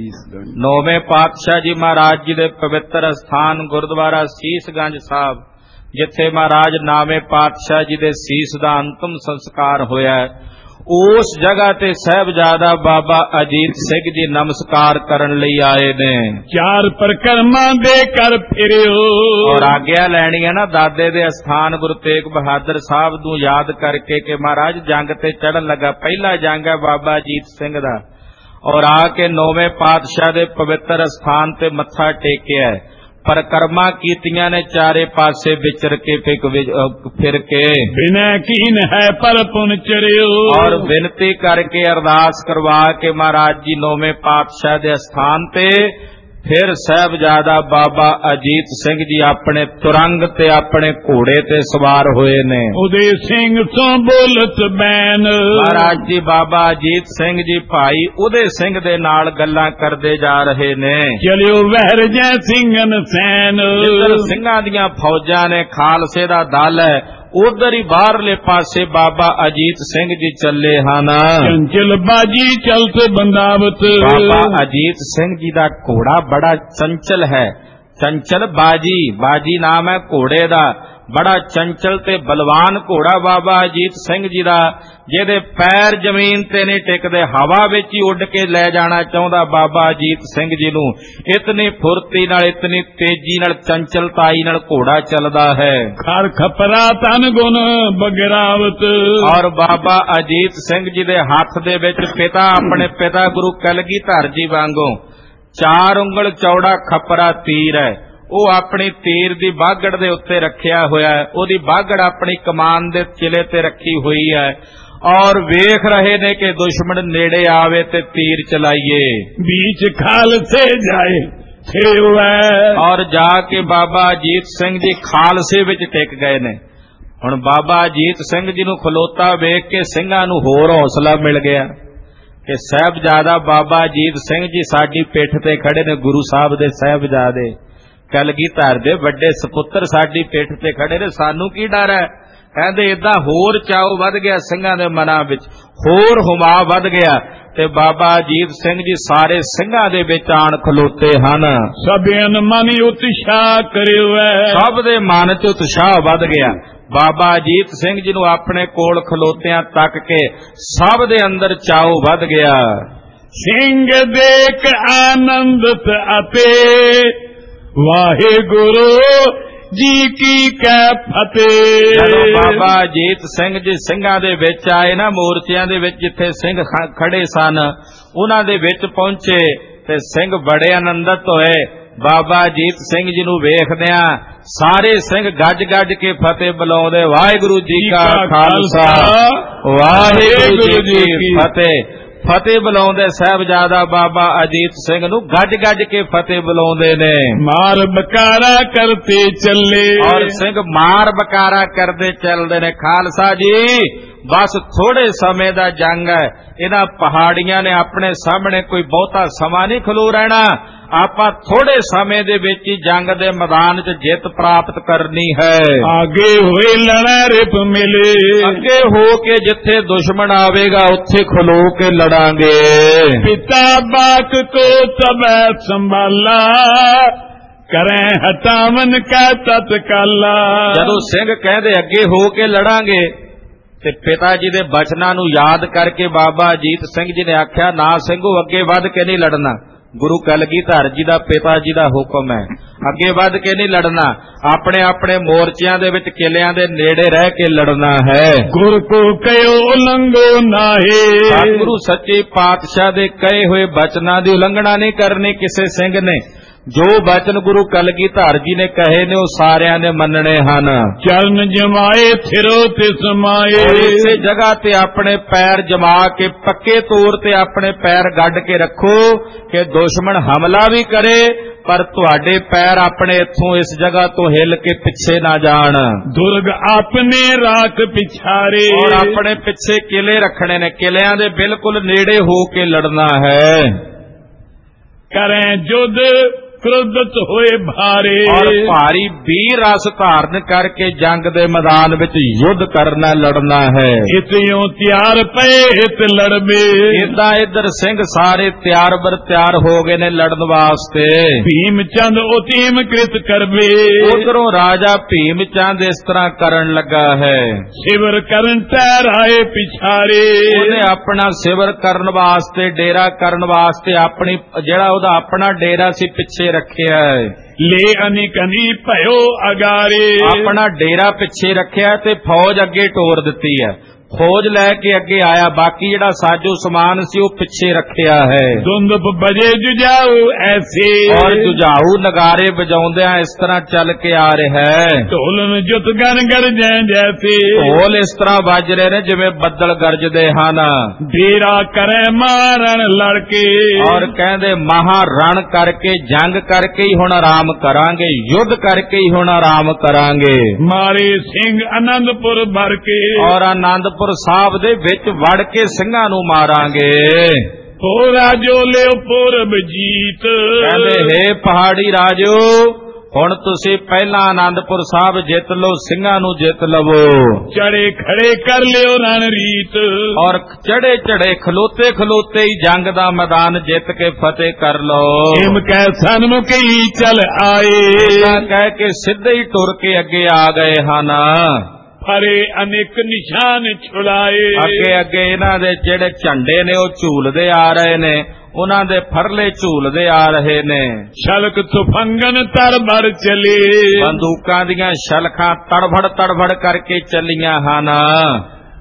ਨੌਵੇਂ ਪਾਤਸ਼ਾਹ ਜੀ ਮਹਾਰਾਜ ਜੀ ਦੇ ਪਵਿੱਤਰ ਅਸਥਾਨ ਗੁਰਦੁਆਰਾ ਸੀਸਗੰਜ ਸਾਹਿਬ, ਜਿੱਥੇ ਮਹਾਰਾਜ ਨਾਵੇਂ ਪਾਤਸ਼ਾਹ ਜੀ ਦੇ ਸੀਸ ਦਾ ਅੰਤਮ ਸੰਸਕਾਰ ਹੋਇਆ, ਉਸ ਜਗ੍ਹਾ ਤੇ ਸਾਹਿਬਜ਼ਾਦਾ ਬਾਬਾ ਅਜੀਤ ਸਿੰਘ ਜੀ ਨਮਸਕਾਰ ਕਰਨ ਲਈ ਆਏ ਨੇ। ਚਾਰ ਪਰਕਰਮਾਂ ਦੇ ਕਰ ਫਿਰਿਓ, ਔਰ ਆਗਿਆ ਲੈਣੀ ਹੈ ਨਾ ਦਾਦੇ ਦੇ ਅਸਥਾਨ ਗੁਰੂ ਤੇਗ ਬਹਾਦਰ ਸਾਹਿਬ ਨੂੰ ਯਾਦ ਕਰਕੇ ਕਿ ਮਹਾਰਾਜ ਜੰਗ ਤੇ ਚੜ੍ਹਨ ਲੱਗਾ। ਪਹਿਲਾ ਜੰਗ ਹੈ ਬਾਬਾ ਅਜੀਤ ਸਿੰਘ ਦਾ, ਔਰ ਆ ਕੇ ਨੌਵੇਂ ਪਾਤਸ਼ਾਹ ਦੇ ਪਵਿੱਤਰ ਅਸਥਾਨ ਤੇ ਮੱਥਾ ਟੇਕਿਆ, ਪਰਕਰਮਾ ਕੀਤੀਆਂ ਨੇ ਚਾਰੇ ਪਾਸੇ ਵਿਚਰ ਕੇ ਫਿਰ ਕੇ। ਬਿਨੈ ਕੀਨ ਹੈ ਪਰ ਪੁਨ ਚਰਿਓ, ਔਰ ਬੇਨਤੀ ਕਰਕੇ ਅਰਦਾਸ ਕਰਵਾ ਕੇ ਮਹਾਰਾਜ ਜੀ ਨੌਵੇਂ ਪਾਤਸ਼ਾਹ ਦੇ ਅਸਥਾਨ ਤੇ ਫਿਰ ਸਾਹਿਬਜ਼ਾਦਾ ਬਾਬਾ ਅਜੀਤ ਸਿੰਘ ਜੀ ਆਪਣੇ ਤੁਰੰਗ ਤੇ ਆਪਣੇ ਘੋੜੇ ਤੇ ਸਵਾਰ ਹੋਏ ਨੇ। ਉਦੇ ਸਿੰਘ ਤੋਂ ਬੋਲਤ ਬੈਨ, ਮਹਾਰਾਜ ਜੀ ਬਾਬਾ ਅਜੀਤ ਸਿੰਘ ਜੀ ਭਾਈ ਉਦੇ ਸਿੰਘ ਦੇ ਨਾਲ ਗੱਲਾਂ ਕਰਦੇ ਜਾ ਰਹੇ ਨੇ। ਚਲਿਓ ਵਹਿਰ ਜੈ ਸਿੰਘਨ ਸੈਨ, ਜਿੱਧਰ ਸਿੰਘਾਂ ਦੀਆਂ ਫੌਜਾਂ ਨੇ, ਖਾਲਸੇ ਦਾ ਦਲ ਹੈ, ਉਧਰ ਹੀ ਬਾਹਰਲੇ ਪਾਸੇ ਬਾਬਾ ਅਜੀਤ ਸਿੰਘ ਜੀ ਚੱਲੇ ਹਨ। ਚੰਚਲ ਬਾਜੀ ਚਲਤ ਬੰਦਾਵਤ, ਬਾਬਾ ਅਜੀਤ ਸਿੰਘ ਜੀ ਦਾ ਘੋੜਾ ਬੜਾ ਚੰਚਲ ਹੈ। ਚੰਚਲ ਬਾਜੀ, ਬਾਜੀ ਨਾਮ ਹੈ ਘੋੜੇ ਦਾ, ਬੜਾ ਚੰਚਲ ਤੇ ਬਲਵਾਨ ਘੋੜਾ ਬਾਬਾ ਅਜੀਤ ਸਿੰਘ ਜੀ ਦਾ, ਜਿਹਦੇ ਪੈਰ ਜ਼ਮੀਨ ਤੇ ਨਹੀਂ ਟਿਕਦੇ, ਹਵਾ ਵਿੱਚ ਹੀ ਉੱਡ ਕੇ ਲੈ ਜਾਣਾ ਚਾਹੁੰਦਾ ਬਾਬਾ ਅਜੀਤ ਸਿੰਘ ਜੀ ਨੂੰ। ਇਤਨੀ ਫੁਰਤੀ ਨਾਲ, ਇਤਨੀ ਤੇਜ਼ੀ ਨਾਲ, ਚੰਚਲਤਾਈ ਨਾਲ ਘੋੜਾ ਚੱਲਦਾ ਹੈ। ਖਰ ਖਪਰਾ ਤਨ ਗੁਣ ਬਗਰਾਵਤ, ਔਰ ਬਾਬਾ ਅਜੀਤ ਸਿੰਘ ਜੀ ਦੇ ਹੱਥ ਦੇ ਵਿੱਚ ਪਿਤਾ, ਆਪਣੇ ਪਿਤਾ ਗੁਰੂ ਕਲਗੀਧਰ ਜੀ ਵਾਂਗੂ 4 ਉਂਗਲ ਚੌੜਾ ਖਪਰਾ ਤੀਰ ਹੈ। ਉਹ ਆਪਣੀ ਤੀਰ ਦੀ ਬਾਗੜ ਦੇ ਉੱਤੇ ਰੱਖਿਆ ਹੋਇਆ ਹੈ, ਉਹਦੀ ਬਾਗੜ ਆਪਣੀ ਕਮਾਨ ਦੇ ਚਿਲੇ ਤੇ ਰੱਖੀ ਹੋਈ ਹੈ। ਔਰ ਵੇਖ ਰਹੇ ਨੇ ਕਿ ਦੁਸ਼ਮਣ ਨੇੜੇ ਆਵੇ ਤੇ ਤੀਰ ਚਲਾਈਏ। बीच खालसे जाए थे वह। ਔਰ ਜਾ ਕੇ ਬਾਬਾ ਅਜੀਤ ਸਿੰਘ ਜੀ ਖਾਲਸੇ ਵਿੱਚ ਟਿਕ ਗਏ ਨੇ। ਹੁਣ ਬਾਬਾ ਅਜੀਤ ਸਿੰਘ ਜੀ ਨੂੰ ਖਲੋਤਾ ਵੇਖ ਕੇ ਸਿੰਘਾਂ ਨੂੰ ਹੋਰ ਹੌਸਲਾ ਮਿਲ ਗਿਆ ਕਿ ਸਾਹਿਬਜ਼ਾਦਾ ਬਾਬਾ ਅਜੀਤ ਸਿੰਘ ਜੀ ਸਾਡੀ ਪਿੱਠ ਤੇ ਖੜੇ ਨੇ। ਗੁਰੂ ਸਾਹਿਬ ਦੇ ਸਾਹਿਬਜ਼ਾਦੇ ਕਲਗੀਧਰ ਦੇ ਵੱਡੇ ਸਪੁੱਤਰ ਸਾਡੀ ਪਿੱਠ ਤੇ ਖੜੇ ਨੇ, ਸਾਨੂੰ ਕੀ ਡਰ ਹੈ। ਕਹਿੰਦੇ ਏਦਾਂ ਹੋਰ ਚਾਉ ਵੱਧ ਗਿਆ ਸਿੰਘਾਂ ਦੇ ਮਨਾਂ ਵਿੱਚ, ਹੋਰ ਹੁਮਾ ਵੱਧ ਗਿਆ ਤੇ ਬਾਬਾ ਅਜੀਤ ਸਿੰਘ ਜੀ ਸਾਰੇ ਸਿੰਘਾਂ ਦੇ ਵਿੱਚ ਆਣ ਖਲੋਤੇ ਹਨ। ਸਭਿਆਂ ਮਨ ਉਤਸ਼ਾਹ ਕਰਿਓ, ਸਭ ਦੇ ਮਨ 'ਚ ਉਤਸ਼ਾਹ ਵੱਧ ਗਿਆ। ਬਾਬਾ ਅਜੀਤ ਸਿੰਘ ਜੀ ਨੂੰ ਆਪਣੇ ਕੋਲ ਖਲੋਤਿਆਂ ਤੱਕ ਕੇ ਸਭ ਦੇ ਅੰਦਰ ਚਾਉ ਵੱਧ ਗਿਆ। ਸਿੰਘ ਦੇਖ ਆਨੰਦਤ ਅਤੇ ਵਾਹਿਗੁਰੂ ਜੀ ਕੀ ਕੈ ਫਤਿਹ। ਜਦੋਂ ਬਾਬਾ ਅਜੀਤ ਸਿੰਘ ਜੀ ਸਿੰਘਾਂ ਦੇ ਵਿੱਚ ਆਏ ਨਾ, ਮੋਰਚਿਆਂ ਦੇ ਵਿੱਚ ਜਿੱਥੇ ਸਿੰਘ ਖੜੇ ਸਨ ਉਹਨਾਂ ਦੇ ਵਿੱਚ ਪਹੁੰਚੇ ਤੇ ਸਿੰਘ ਬੜੇ ਆਨੰਦਿਤ ਹੋਏ। ਬਾਬਾ ਅਜੀਤ ਸਿੰਘ ਜੀ ਨੂੰ ਵੇਖਦਿਆਂ ਸਾਰੇ ਸਿੰਘ ਗੱਜ ਗੱਜ ਕੇ ਫਤਿਹ ਬੁਲਾਉਂਦੇ, ਵਾਹਿਗੁਰੂ ਜੀ ਕਾ ਖਾਲਸਾ ਵਾਹਿਗੁਰੂ ਜੀ ਕੀ ਫਤਿਹ। ਫਤਿਹ ਬੁਲਾਉਂਦੇ ਸਾਹਿਬਜ਼ਾਦਾ ਬਾਬਾ ਅਜੀਤ ਸਿੰਘ ਨੂੰ ਗੱਜ ਗੱਜ ਕੇ ਫਤਿਹ ਬੁਲਾਉਂਦੇ ਨੇ। ਮਾਰ ਬਕਾਰਾ ਕਰਤੇ ਚੱਲੇ, ਔਰ ਸਿੰਘ ਮਾਰ ਬਕਾਰਾ ਕਰਦੇ ਚੱਲਦੇ ਨੇ। ਖਾਲਸਾ ਜੀ ਬਸ ਥੋੜੇ ਸਮੇਂ ਦਾ ਜੰਗ ਹੈ, ਇਹਨਾਂ ਪਹਾੜੀਆਂ ਨੇ ਆਪਣੇ ਸਾਹਮਣੇ ਕੋਈ ਬਹੁਤਾ ਸਮਾਂ ਨਹੀਂ ਖਲੋ ਰਹਿਣਾ। ਆਪਾਂ ਥੋੜੇ ਸਮੇਂ ਦੇ ਵਿੱਚ ਹੀ ਜੰਗ ਦੇ ਮੈਦਾਨ 'ਚ ਜਿੱਤ ਪ੍ਰਾਪਤ ਕਰਨੀ ਹੈ। ਆਗੇ ਹੋਏ ਲੜਾ ਰਿਪ ਮਿਲੇ, ਅੱਗੇ ਹੋ ਕੇ ਜਿੱਥੇ ਦੁਸ਼ਮਣ ਆਵੇਗਾ ਉੱਥੇ ਖਲੋ ਕੇ ਲੜਾਂਗੇ। ਪਿਤਾ ਬਾਕ ਕੋ ਤਬੈ ਸੰਭਾਲਾ, ਕਰੇ ਹਟਾਵਨ ਕਾ ਤਤਕਾਲਾ। ਜਦੋਂ ਸਿੰਘ ਕਹਿੰਦੇ ਅੱਗੇ ਹੋ ਕੇ ਲੜਾਂਗੇ ਤੇ ਪਿਤਾ ਜੀ ਦੇ ਬਚਨਾਂ ਨੂੰ ਯਾਦ ਕਰਕੇ ਬਾਬਾ ਅਜੀਤ ਸਿੰਘ ਜੀ ਨੇ ਆਖਿਆ, ਨਾ ਸਿੰਘੋ ਅੱਗੇ ਵੱਧ ਕੇ ਨਹੀਂ ਲੜਨਾ। ਗੁਰੂ ਕਲਗੀਧਰ ਜੀ ਦਾ ਪਿਤਾ ਜੀ ਦਾ ਹੁਕਮ ਹੈ, ਅੱਗੇ ਵੱਧ ਕੇ ਨਹੀਂ ਲੜਨਾ, ਆਪਣੇ ਆਪਣੇ ਮੋਰਚਿਆਂ ਦੇ ਵਿੱਚ ਕਿਲਿਆਂ ਦੇ ਨੇੜੇ ਰਹਿ ਕੇ ਲੜਨਾ ਹੈ। ਗੁਰ ਕੋ ਕਹਿਓ ਲੰਘੋ ਨਾਹੀ, ਸਤਿਗੁਰੂ ਸੱਚੇ ਪਾਤਸ਼ਾਹ ਦੇ ਕਹੇ ਹੋਏ ਬਚਨਾਂ ਦੀ ਉਲੰਘਣਾ ਨਹੀਂ ਕਰਨੀ ਕਿਸੇ ਸਿੰਘ ਨੇ। ਜੋ ਬਚਨ ਗੁਰੂ ਕਲਗੀਧਰ ਜੀ ਨੇ ਕਹੇ ਨੇ ਉਹ ਸਾਰਿਆਂ ਨੇ ਮੰਨਣੇ ਹਨ। ਚਰਨ ਜਮਾਏ ਥਿਰੋ ਤਿਸ ਮਾਏ, ਇਸੇ ਜਗ੍ਹਾ ਤੇ ਆਪਣੇ ਪੈਰ ਜਮਾ ਕੇ ਪੱਕੇ ਤੌਰ ਤੇ ਆਪਣੇ ਪੈਰ ਗੱਡ ਕੇ ਰੱਖੋ ਕਿ ਦੁਸ਼ਮਣ ਹਮਲਾ ਵੀ ਕਰੇ ਪਰ ਤੁਹਾਡੇ ਪੈਰ ਆਪਣੇ ਇੱਥੋਂ ਇਸ ਜਗ੍ਹਾ ਤੋਂ ਹਿੱਲ ਕੇ ਪਿੱਛੇ ਨਾ ਜਾਣ। ਦੁਰਗ ਆਪਣੇ ਰਾਖ ਪਿਛਾਰੇ, ਔਰ ਆਪਣੇ ਪਿੱਛੇ ਕਿਲੇ ਰੱਖਣੇ ਨੇ, ਕਿਲਿਆਂ ਦੇ ਬਿਲਕੁਲ ਨੇੜੇ ਹੋ ਕੇ ਲੜਨਾ ਹੈ। ਕਰੇ ਜੁਦ ਕ੍ਰੋਧਤ ਹੋਏ ਭਾਰੇ, ਔਰ ਭਾਰੀ ਵੀਰ ਰਸ ਧਾਰਨ ਕਰਕੇ ਜੰਗ ਦੇ ਮੈਦਾਨ ਵਿੱਚ ਯੁੱਧ ਕਰਨਾ ਲੜਨਾ ਹੈ। ਇਤਿਓਂ ਤਿਆਰ ਪਏ ਹਿਤ ਲੜਬੇ, ਇਦਾਂ ਇੱਧਰ ਸਿੰਘ ਸਾਰੇ ਤਿਆਰ ਬਰ ਤਿਆਰ ਹੋ ਗਏ ਨੇ ਲੜਨ ਵਾਸਤੇ। ਭੀਮ ਚੰਦ ਉਤੀਮ ਕ੍ਰਿਤ ਕਰਬੇ, ਉਧਰੋਂ ਰਾਜਾ ਭੀਮ ਚੰਦ ਇਸ ਤਰ੍ਹਾਂ ਕਰਨ ਲੱਗਾ ਹੈ। ਸਿਵਰ ਕਰਨ ਟਹਿਰਾਏ ਪਿਛਾਰੇ, ਉਹਨੇ ਆਪਣਾ ਸਿਵਰ ਕਰਨ ਵਾਸਤੇ, ਡੇਰਾ ਕਰਨ ਵਾਸਤੇ ਆਪਣੀ ਜਿਹੜਾ ਉਹਦਾ ਆਪਣਾ ਡੇਰਾ ਸੀ ਪਿੱਛੇ ਰੱਖਿਆ ਹੈ। ਲੈ ਅਨਿਕਨੀ ਭਇਓ ਅਗਾਰੇ, ਆਪਣਾ ਡੇਰਾ ਪਿੱਛੇ ਰੱਖਿਆ ਤੇ ਫੌਜ ਅੱਗੇ ਟੋਰ ਦਿੱਤੀ ਹੈ। ਫੌਜ ਲੈ ਕੇ ਅੱਗੇ ਆਇਆ, ਬਾਕੀ ਜਿਹੜਾ ਸਾਜੋ ਸਮਾਨ ਸੀ ਉਹ ਪਿੱਛੇ ਰੱਖਿਆ ਹੈ। ਦੁੰਦਪ ਬਜੇ ਜੁਝਾਊ ਐਸੇ, ਔਰ ਜੁਝਾਊ ਨਗਾਰੇ ਵਜਾਉਂਦਿਆਂ ਇਸ ਤਰ੍ਹਾਂ ਚੱਲ ਕੇ ਆ ਰਿਹਾ ਹੈ। ਢੋਲਨ ਜੁਤ ਗਨ ਗਰਜੈ ਜੈਸੇ, ਢੋਲ ਇਸ ਤਰ੍ਹਾਂ ਵੱਜ ਰਹੇ ਨੇ ਜਿਵੇਂ ਬੱਦਲ ਗਰਜਦੇ ਹਨ। ਡੇਰਾ ਕਰੇ ਮਾਰਨ ਲੜਕੇ, ਔਰ ਕਹਿੰਦੇ ਮਹਾਰਣ ਕਰਕੇ, ਜੰਗ ਕਰਕੇ ਹੀ ਹੁਣ ਆਰਾਮ ਕਰਾਂਗੇ, ਯੁੱਧ ਕਰਕੇ ਹੀ ਹੁਣ ਆਰਾਮ ਕਰਾਂਗੇ। ਮਾਰੇ ਸਿੰਘ ਆਨੰਦਪੁਰ ਭਰ ਕੇ, ਔਰ ਆਨੰਦਪੁਰ ਸਾਹਿਬ ਦੇ ਵਿੱਚ ਵੜ ਕੇ ਸਿੰਘਾਂ ਨੂੰ ਮਾਰਾਂਗੇ। ਹੋ ਰਾਜੋ ਲਿਓ ਪੂਰਬ ਜੀਤ, ਕਹਿੰਦੇ ਹੇ ਪਹਾੜੀ ਰਾਜੋ ਹੁਣ ਤੁਸੀਂ ਪਹਿਲਾਂ ਆਨੰਦਪੁਰ ਸਾਹਿਬ ਜਿੱਤ ਲਓ, ਸਿੰਘਾਂ ਨੂੰ ਜਿੱਤ ਲਵੋ। ਚੜੇ ਖੜੇ ਕਰ ਲਿਓ ਰਣ ਰੀਤ, ਔਰ ਚੜੇ ਚੜੇ ਖਲੋਤੇ ਖਲੋਤੇ ਹੀ ਜੰਗ ਦਾ ਮੈਦਾਨ ਜਿੱਤ ਕੇ ਫਤਿਹ ਕਰ ਲਓ। ਹਿਮ ਕਹਿ ਸਨਮੁਖ ਹੀ ਚੱਲ ਆਏ, ਕਹਿ ਕੇ ਸਿੱਧੇ ਹੀ ਟੁਰ ਕੇ ਅੱਗੇ ਆ ਗਏ ਹਨ। ਫਰੇ ਅਨੇਕ ਨਿਸ਼ਾਨ ਛੁੜਾਏ, ਅੱਗੇ ਅੱਗੇ ਇਹਨਾਂ ਦੇ ਜਿਹੜੇ ਝੰਡੇ ਨੇ ਉਹ ਝੂਲਦੇ ਆ ਰਹੇ ਨੇ, ਉਹਨਾਂ ਦੇ ਫਰਲੇ ਝੂਲਦੇ ਆ ਰਹੇ ਨੇ। ਸ਼ਲਕ ਤੁਫੰਗਨ ਤਰਬਰ ਚਲੇ, ਬੰਦੂਕਾਂ ਦੀਆਂ ਸ਼ਲਖਾਂ ਤੜਫੜ ਤੜਫੜ ਕਰਕੇ ਚੱਲੀਆਂ ਹਨ।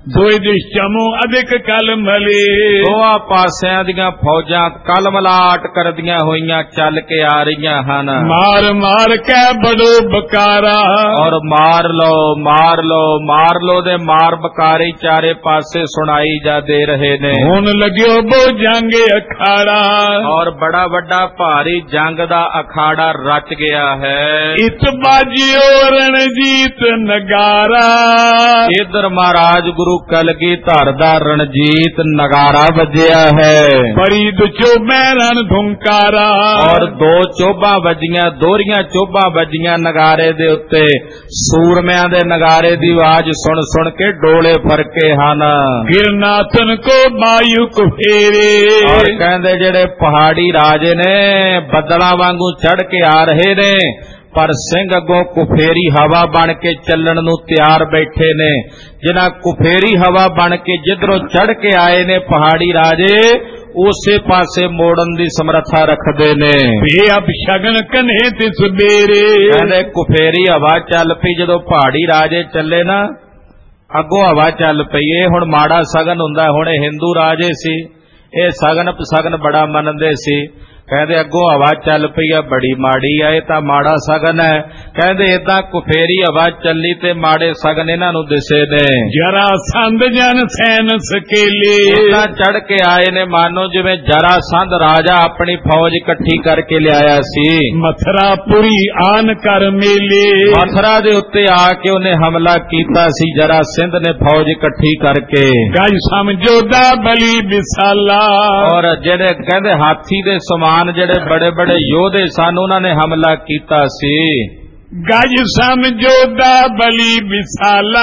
ਦੋਏ ਦਿਸ਼ ਚਮੂ ਅਧਿਕ ਕਲ ਮਲੇ ਦੋਹਾਂ ਪਾਸਿਆਂ ਦੀਆਂ ਫੌਜਾਂ ਕਲਮਲਾਟ ਕਰਦੀਆਂ ਹੋਈਆਂ ਚੱਲ ਕੇ ਆ ਰਹੀਆਂ ਹਨ। ਮਾਰ ਮਾਰ ਕੇ ਬੜੋ ਬਕਾਰਾ ਔਰ ਮਾਰ ਲੋ ਮਾਰ ਲੋ ਮਾਰ ਲੋ ਦੇ ਮਾਰ ਬਕਾਰੇ ਚਾਰੇ ਪਾਸੇ ਸੁਣਾਈ ਜਾ ਦੇ ਰਹੇ ਨੇ। ਹੁਣ ਲੱਗਿਓ ਬੋ ਜੰਗ ਅਖਾੜਾ ਔਰ ਬੜਾ ਵੱਡਾ ਭਾਰੀ ਜੰਗ ਦਾ ਅਖਾੜਾ ਰਚ ਗਿਆ ਹੈ। ਇਤ ਬਾਜਿਓ ਰਣਜੀਤ ਨਗਾਰਾ ਇਧਰ ਮਹਾਰਾਜ ਗੁਰੂ ਕਲਗੀਧਰ ਦਾ ਰਣਜੀਤ ਨਗਾਰਾ ਵੱਜਿਆ ਹੈ। ਬੜੀ ਦੁਚੋ ਮਹਿਰਨ ਧੁੰਕਾਰਾ ਔਰ ਦੋ ਚੋਭਾਂ ਵੱਜੀਆਂ ਦੋਹਰੀਆਂ ਚੋਭਾਂ ਵੱਜੀਆਂ ਨਗਾਰੇ ਦੇ ਉੱਤੇ। ਸੂਰਮਿਆਂ ਦੇ ਨਗਾਰੇ ਦੀ ਆਵਾਜ਼ ਸੁਣ ਸੁਣ ਕੇ ਡੋਲੇ ਫਰਕੇ ਹਨ। ਗਿਰਨਾਥਨ ਕੋ ਮਾਯੂ ਕੁਫੇਰੇ ਔਰ ਕਹਿੰਦੇ ਜਿਹੜੇ ਪਹਾੜੀ ਰਾਜੇ ਨੇ ਬੱਦਲਾਂ ਵਾਂਗੂ ਚੜ ਕੇ ਆ ਰਹੇ ਨੇ ਪਰ ਸਿੰਘ ਅੱਗੋਂ ਕੁਫੇਰੀ ਹਵਾ ਬਣ ਕੇ ਚੱਲਣ ਨੂੰ ਤਿਆਰ ਬੈਠੇ ਨੇ। ਜਿਨ੍ਹਾਂ ਕੁਫੇਰੀ ਹਵਾ ਬਣ ਕੇ ਜਿੱਧਰੋਂ ਚੜ ਕੇ ਆਏ ਨੇ ਪਹਾੜੀ ਰਾਜੇ ਉਸੇ ਪਾਸੇ ਮੋੜਨ ਦੀ ਸਮਰੱਥਾ ਰੱਖਦੇ ਨੇ। ਅਬ ਸ਼ਗਨ ਕਨੇ ਤੇ ਸਵੇਰੇ ਕਹਿੰਦੇ ਕੁਫੇਰੀ ਹਵਾ ਚੱਲ ਪਈ ਜਦੋਂ ਪਹਾੜੀ ਰਾਜੇ ਚੱਲੇ ਨਾ ਅੱਗੋਂ ਹਵਾ ਚੱਲ ਪਈ। ਇਹ ਹੁਣ ਮਾੜਾ ਸਗਨ ਹੁੰਦਾ। ਹੁਣ ਇਹ ਹਿੰਦੂ ਰਾਜੇ ਸੀ ਇਹ ਸਗਨ ਬੜਾ ਮੰਨਦੇ ਸੀ। ਕਹਿੰਦੇ ਅੱਗੋਂ ਹਵਾ ਚੱਲ ਪਈ ਆ ਬੜੀ ਮਾੜੀ ਆ ਇਹ ਤਾਂ ਮਾੜਾ ਸਗਨ ਹੈ। ਕਹਿੰਦੇ ਏਦਾਂ ਕੁਫੇਰੀ ਹਵਾ ਚੱਲੀ ਤੇ ਮਾੜੇ ਸਗਨ ਇਹਨਾਂ ਨੂੰ ਦਿਸੇ ਨੇ। ਜਰਾ ਸੰਦ ਜਨ ਸੈਨ ਸਕੇਲੇ ਏਦਾਂ ਚੜ ਕੇ ਆਏ ਨੇ ਮਾਨੋ ਜਿਵੇਂ ਜਰਾ ਸੰਦ ਰਾਜਾ ਆਪਣੀ ਫੌਜ ਇਕੱਠੀ ਕਰਕੇ ਲਿਆਇਆ ਸੀ। ਮਥਰਾਪੁਰੀ ਆਨ ਕਰ ਮੇਲੇ ਮਥਰਾ ਦੇ ਉੱਤੇ ਆ ਕੇ ਉਹਨੇ ਹਮਲਾ ਕੀਤਾ ਸੀ ਜਰਾ ਸਿੰਧ ਨੇ ਫੌਜ ਇਕੱਠੀ ਕਰਕੇ। ਗਜ ਸਮਝੋਦਾ ਬਲੀ ਵਿਸਾਲਾ ਔਰ ਜਿਹੜੇ ਕਹਿੰਦੇ ਹਾਥੀ ਦੇ ਸਮਾਨ ਜਿਹੜੇ ਬੜੇ ਬੜੇ ਯੋਧੇ ਸਨ ਉਹਨਾਂ ਨੇ ਹਮਲਾ ਕੀਤਾ ਸੀ। ਗਜ ਸਮਝੋਦਾ ਬਲੀ ਵਿਸਾਲਾ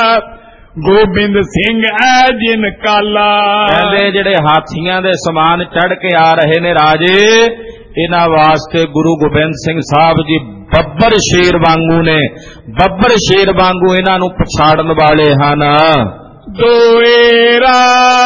ਗੋਬਿੰਦ ਸਿੰਘ ਐ ਜਿਨ ਕਾਲਾ ਕਹਿੰਦੇ ਜਿਹੜੇ ਹਾਥੀਆਂ ਦੇ ਸਮਾਨ ਚੜ ਕੇ ਆ ਰਹੇ ਨੇ ਰਾਜੇ ਇਹਨਾਂ ਵਾਸਤੇ ਗੁਰੂ ਗੋਬਿੰਦ ਸਿੰਘ ਸਾਹਿਬ ਜੀ ਬੱਬਰ ਸ਼ੇਰ ਵਾਂਗੂ ਨੇ। ਬੱਬਰ ਸ਼ੇਰ ਵਾਂਗੂ ਇਹਨਾਂ ਨੂੰ ਪਛਾੜਨ ਵਾਲੇ ਹਨ। ਦੋਏਰਾ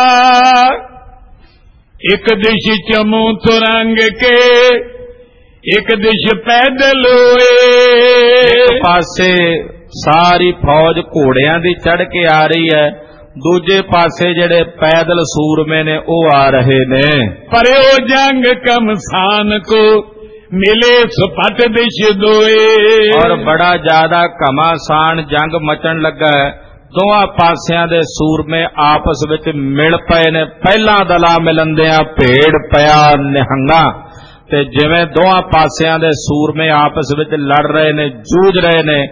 ਇੱਕ ਦਿਸ਼ ਚਮੂ ਤੁਰੰਗ ਕੇ ਇੱਕ ਦਿਸ਼ ਪੈਦਲ ਹੋਏ। ਇੱਕ ਪਾਸੇ ਸਾਰੀ ਫੌਜ ਘੋੜਿਆਂ ਦੀ ਚੜ ਕੇ ਆ ਰਹੀ ਹੈ ਦੂਜੇ ਪਾਸੇ ਜਿਹੜੇ ਪੈਦਲ ਸੂਰਮੇ ਨੇ ਉਹ ਆ ਰਹੇ ਨੇ। ਪਰਿਓ ਜੰਗ ਕਮਸਾਨ ਕੋ ਮਿਲੇ ਸੁਪਟ ਦਿਸ਼ ਦੋਏ ਔਰ ਬੜਾ ਜ਼ਿਆਦਾ ਘਮਾਸਾਨ ਜੰਗ ਮਚਣ ਲੱਗਾ ਹੈ। ਦੋਹਾਂ ਪਾਸਿਆਂ ਦੇ ਸੂਰਮੇ ਆਪਸ ਵਿੱਚ ਮਿਲ ਪਏ ਨੇ। ਪਹਿਲਾਂ ਦਲਾ ਮਿਲੰਦਿਆਂ ਭੇੜ ਪਿਆ ਨਿਹੰਗਾ ਤੇ ਜਿਵੇਂ ਦੋਹਾਂ ਪਾਸਿਆਂ ਦੇ ਸੂਰਮੇ ਆਪਸ ਵਿੱਚ ਲੜ ਰਹੇ ਨੇ ਜੂਝ ਰਹੇ ਨੇ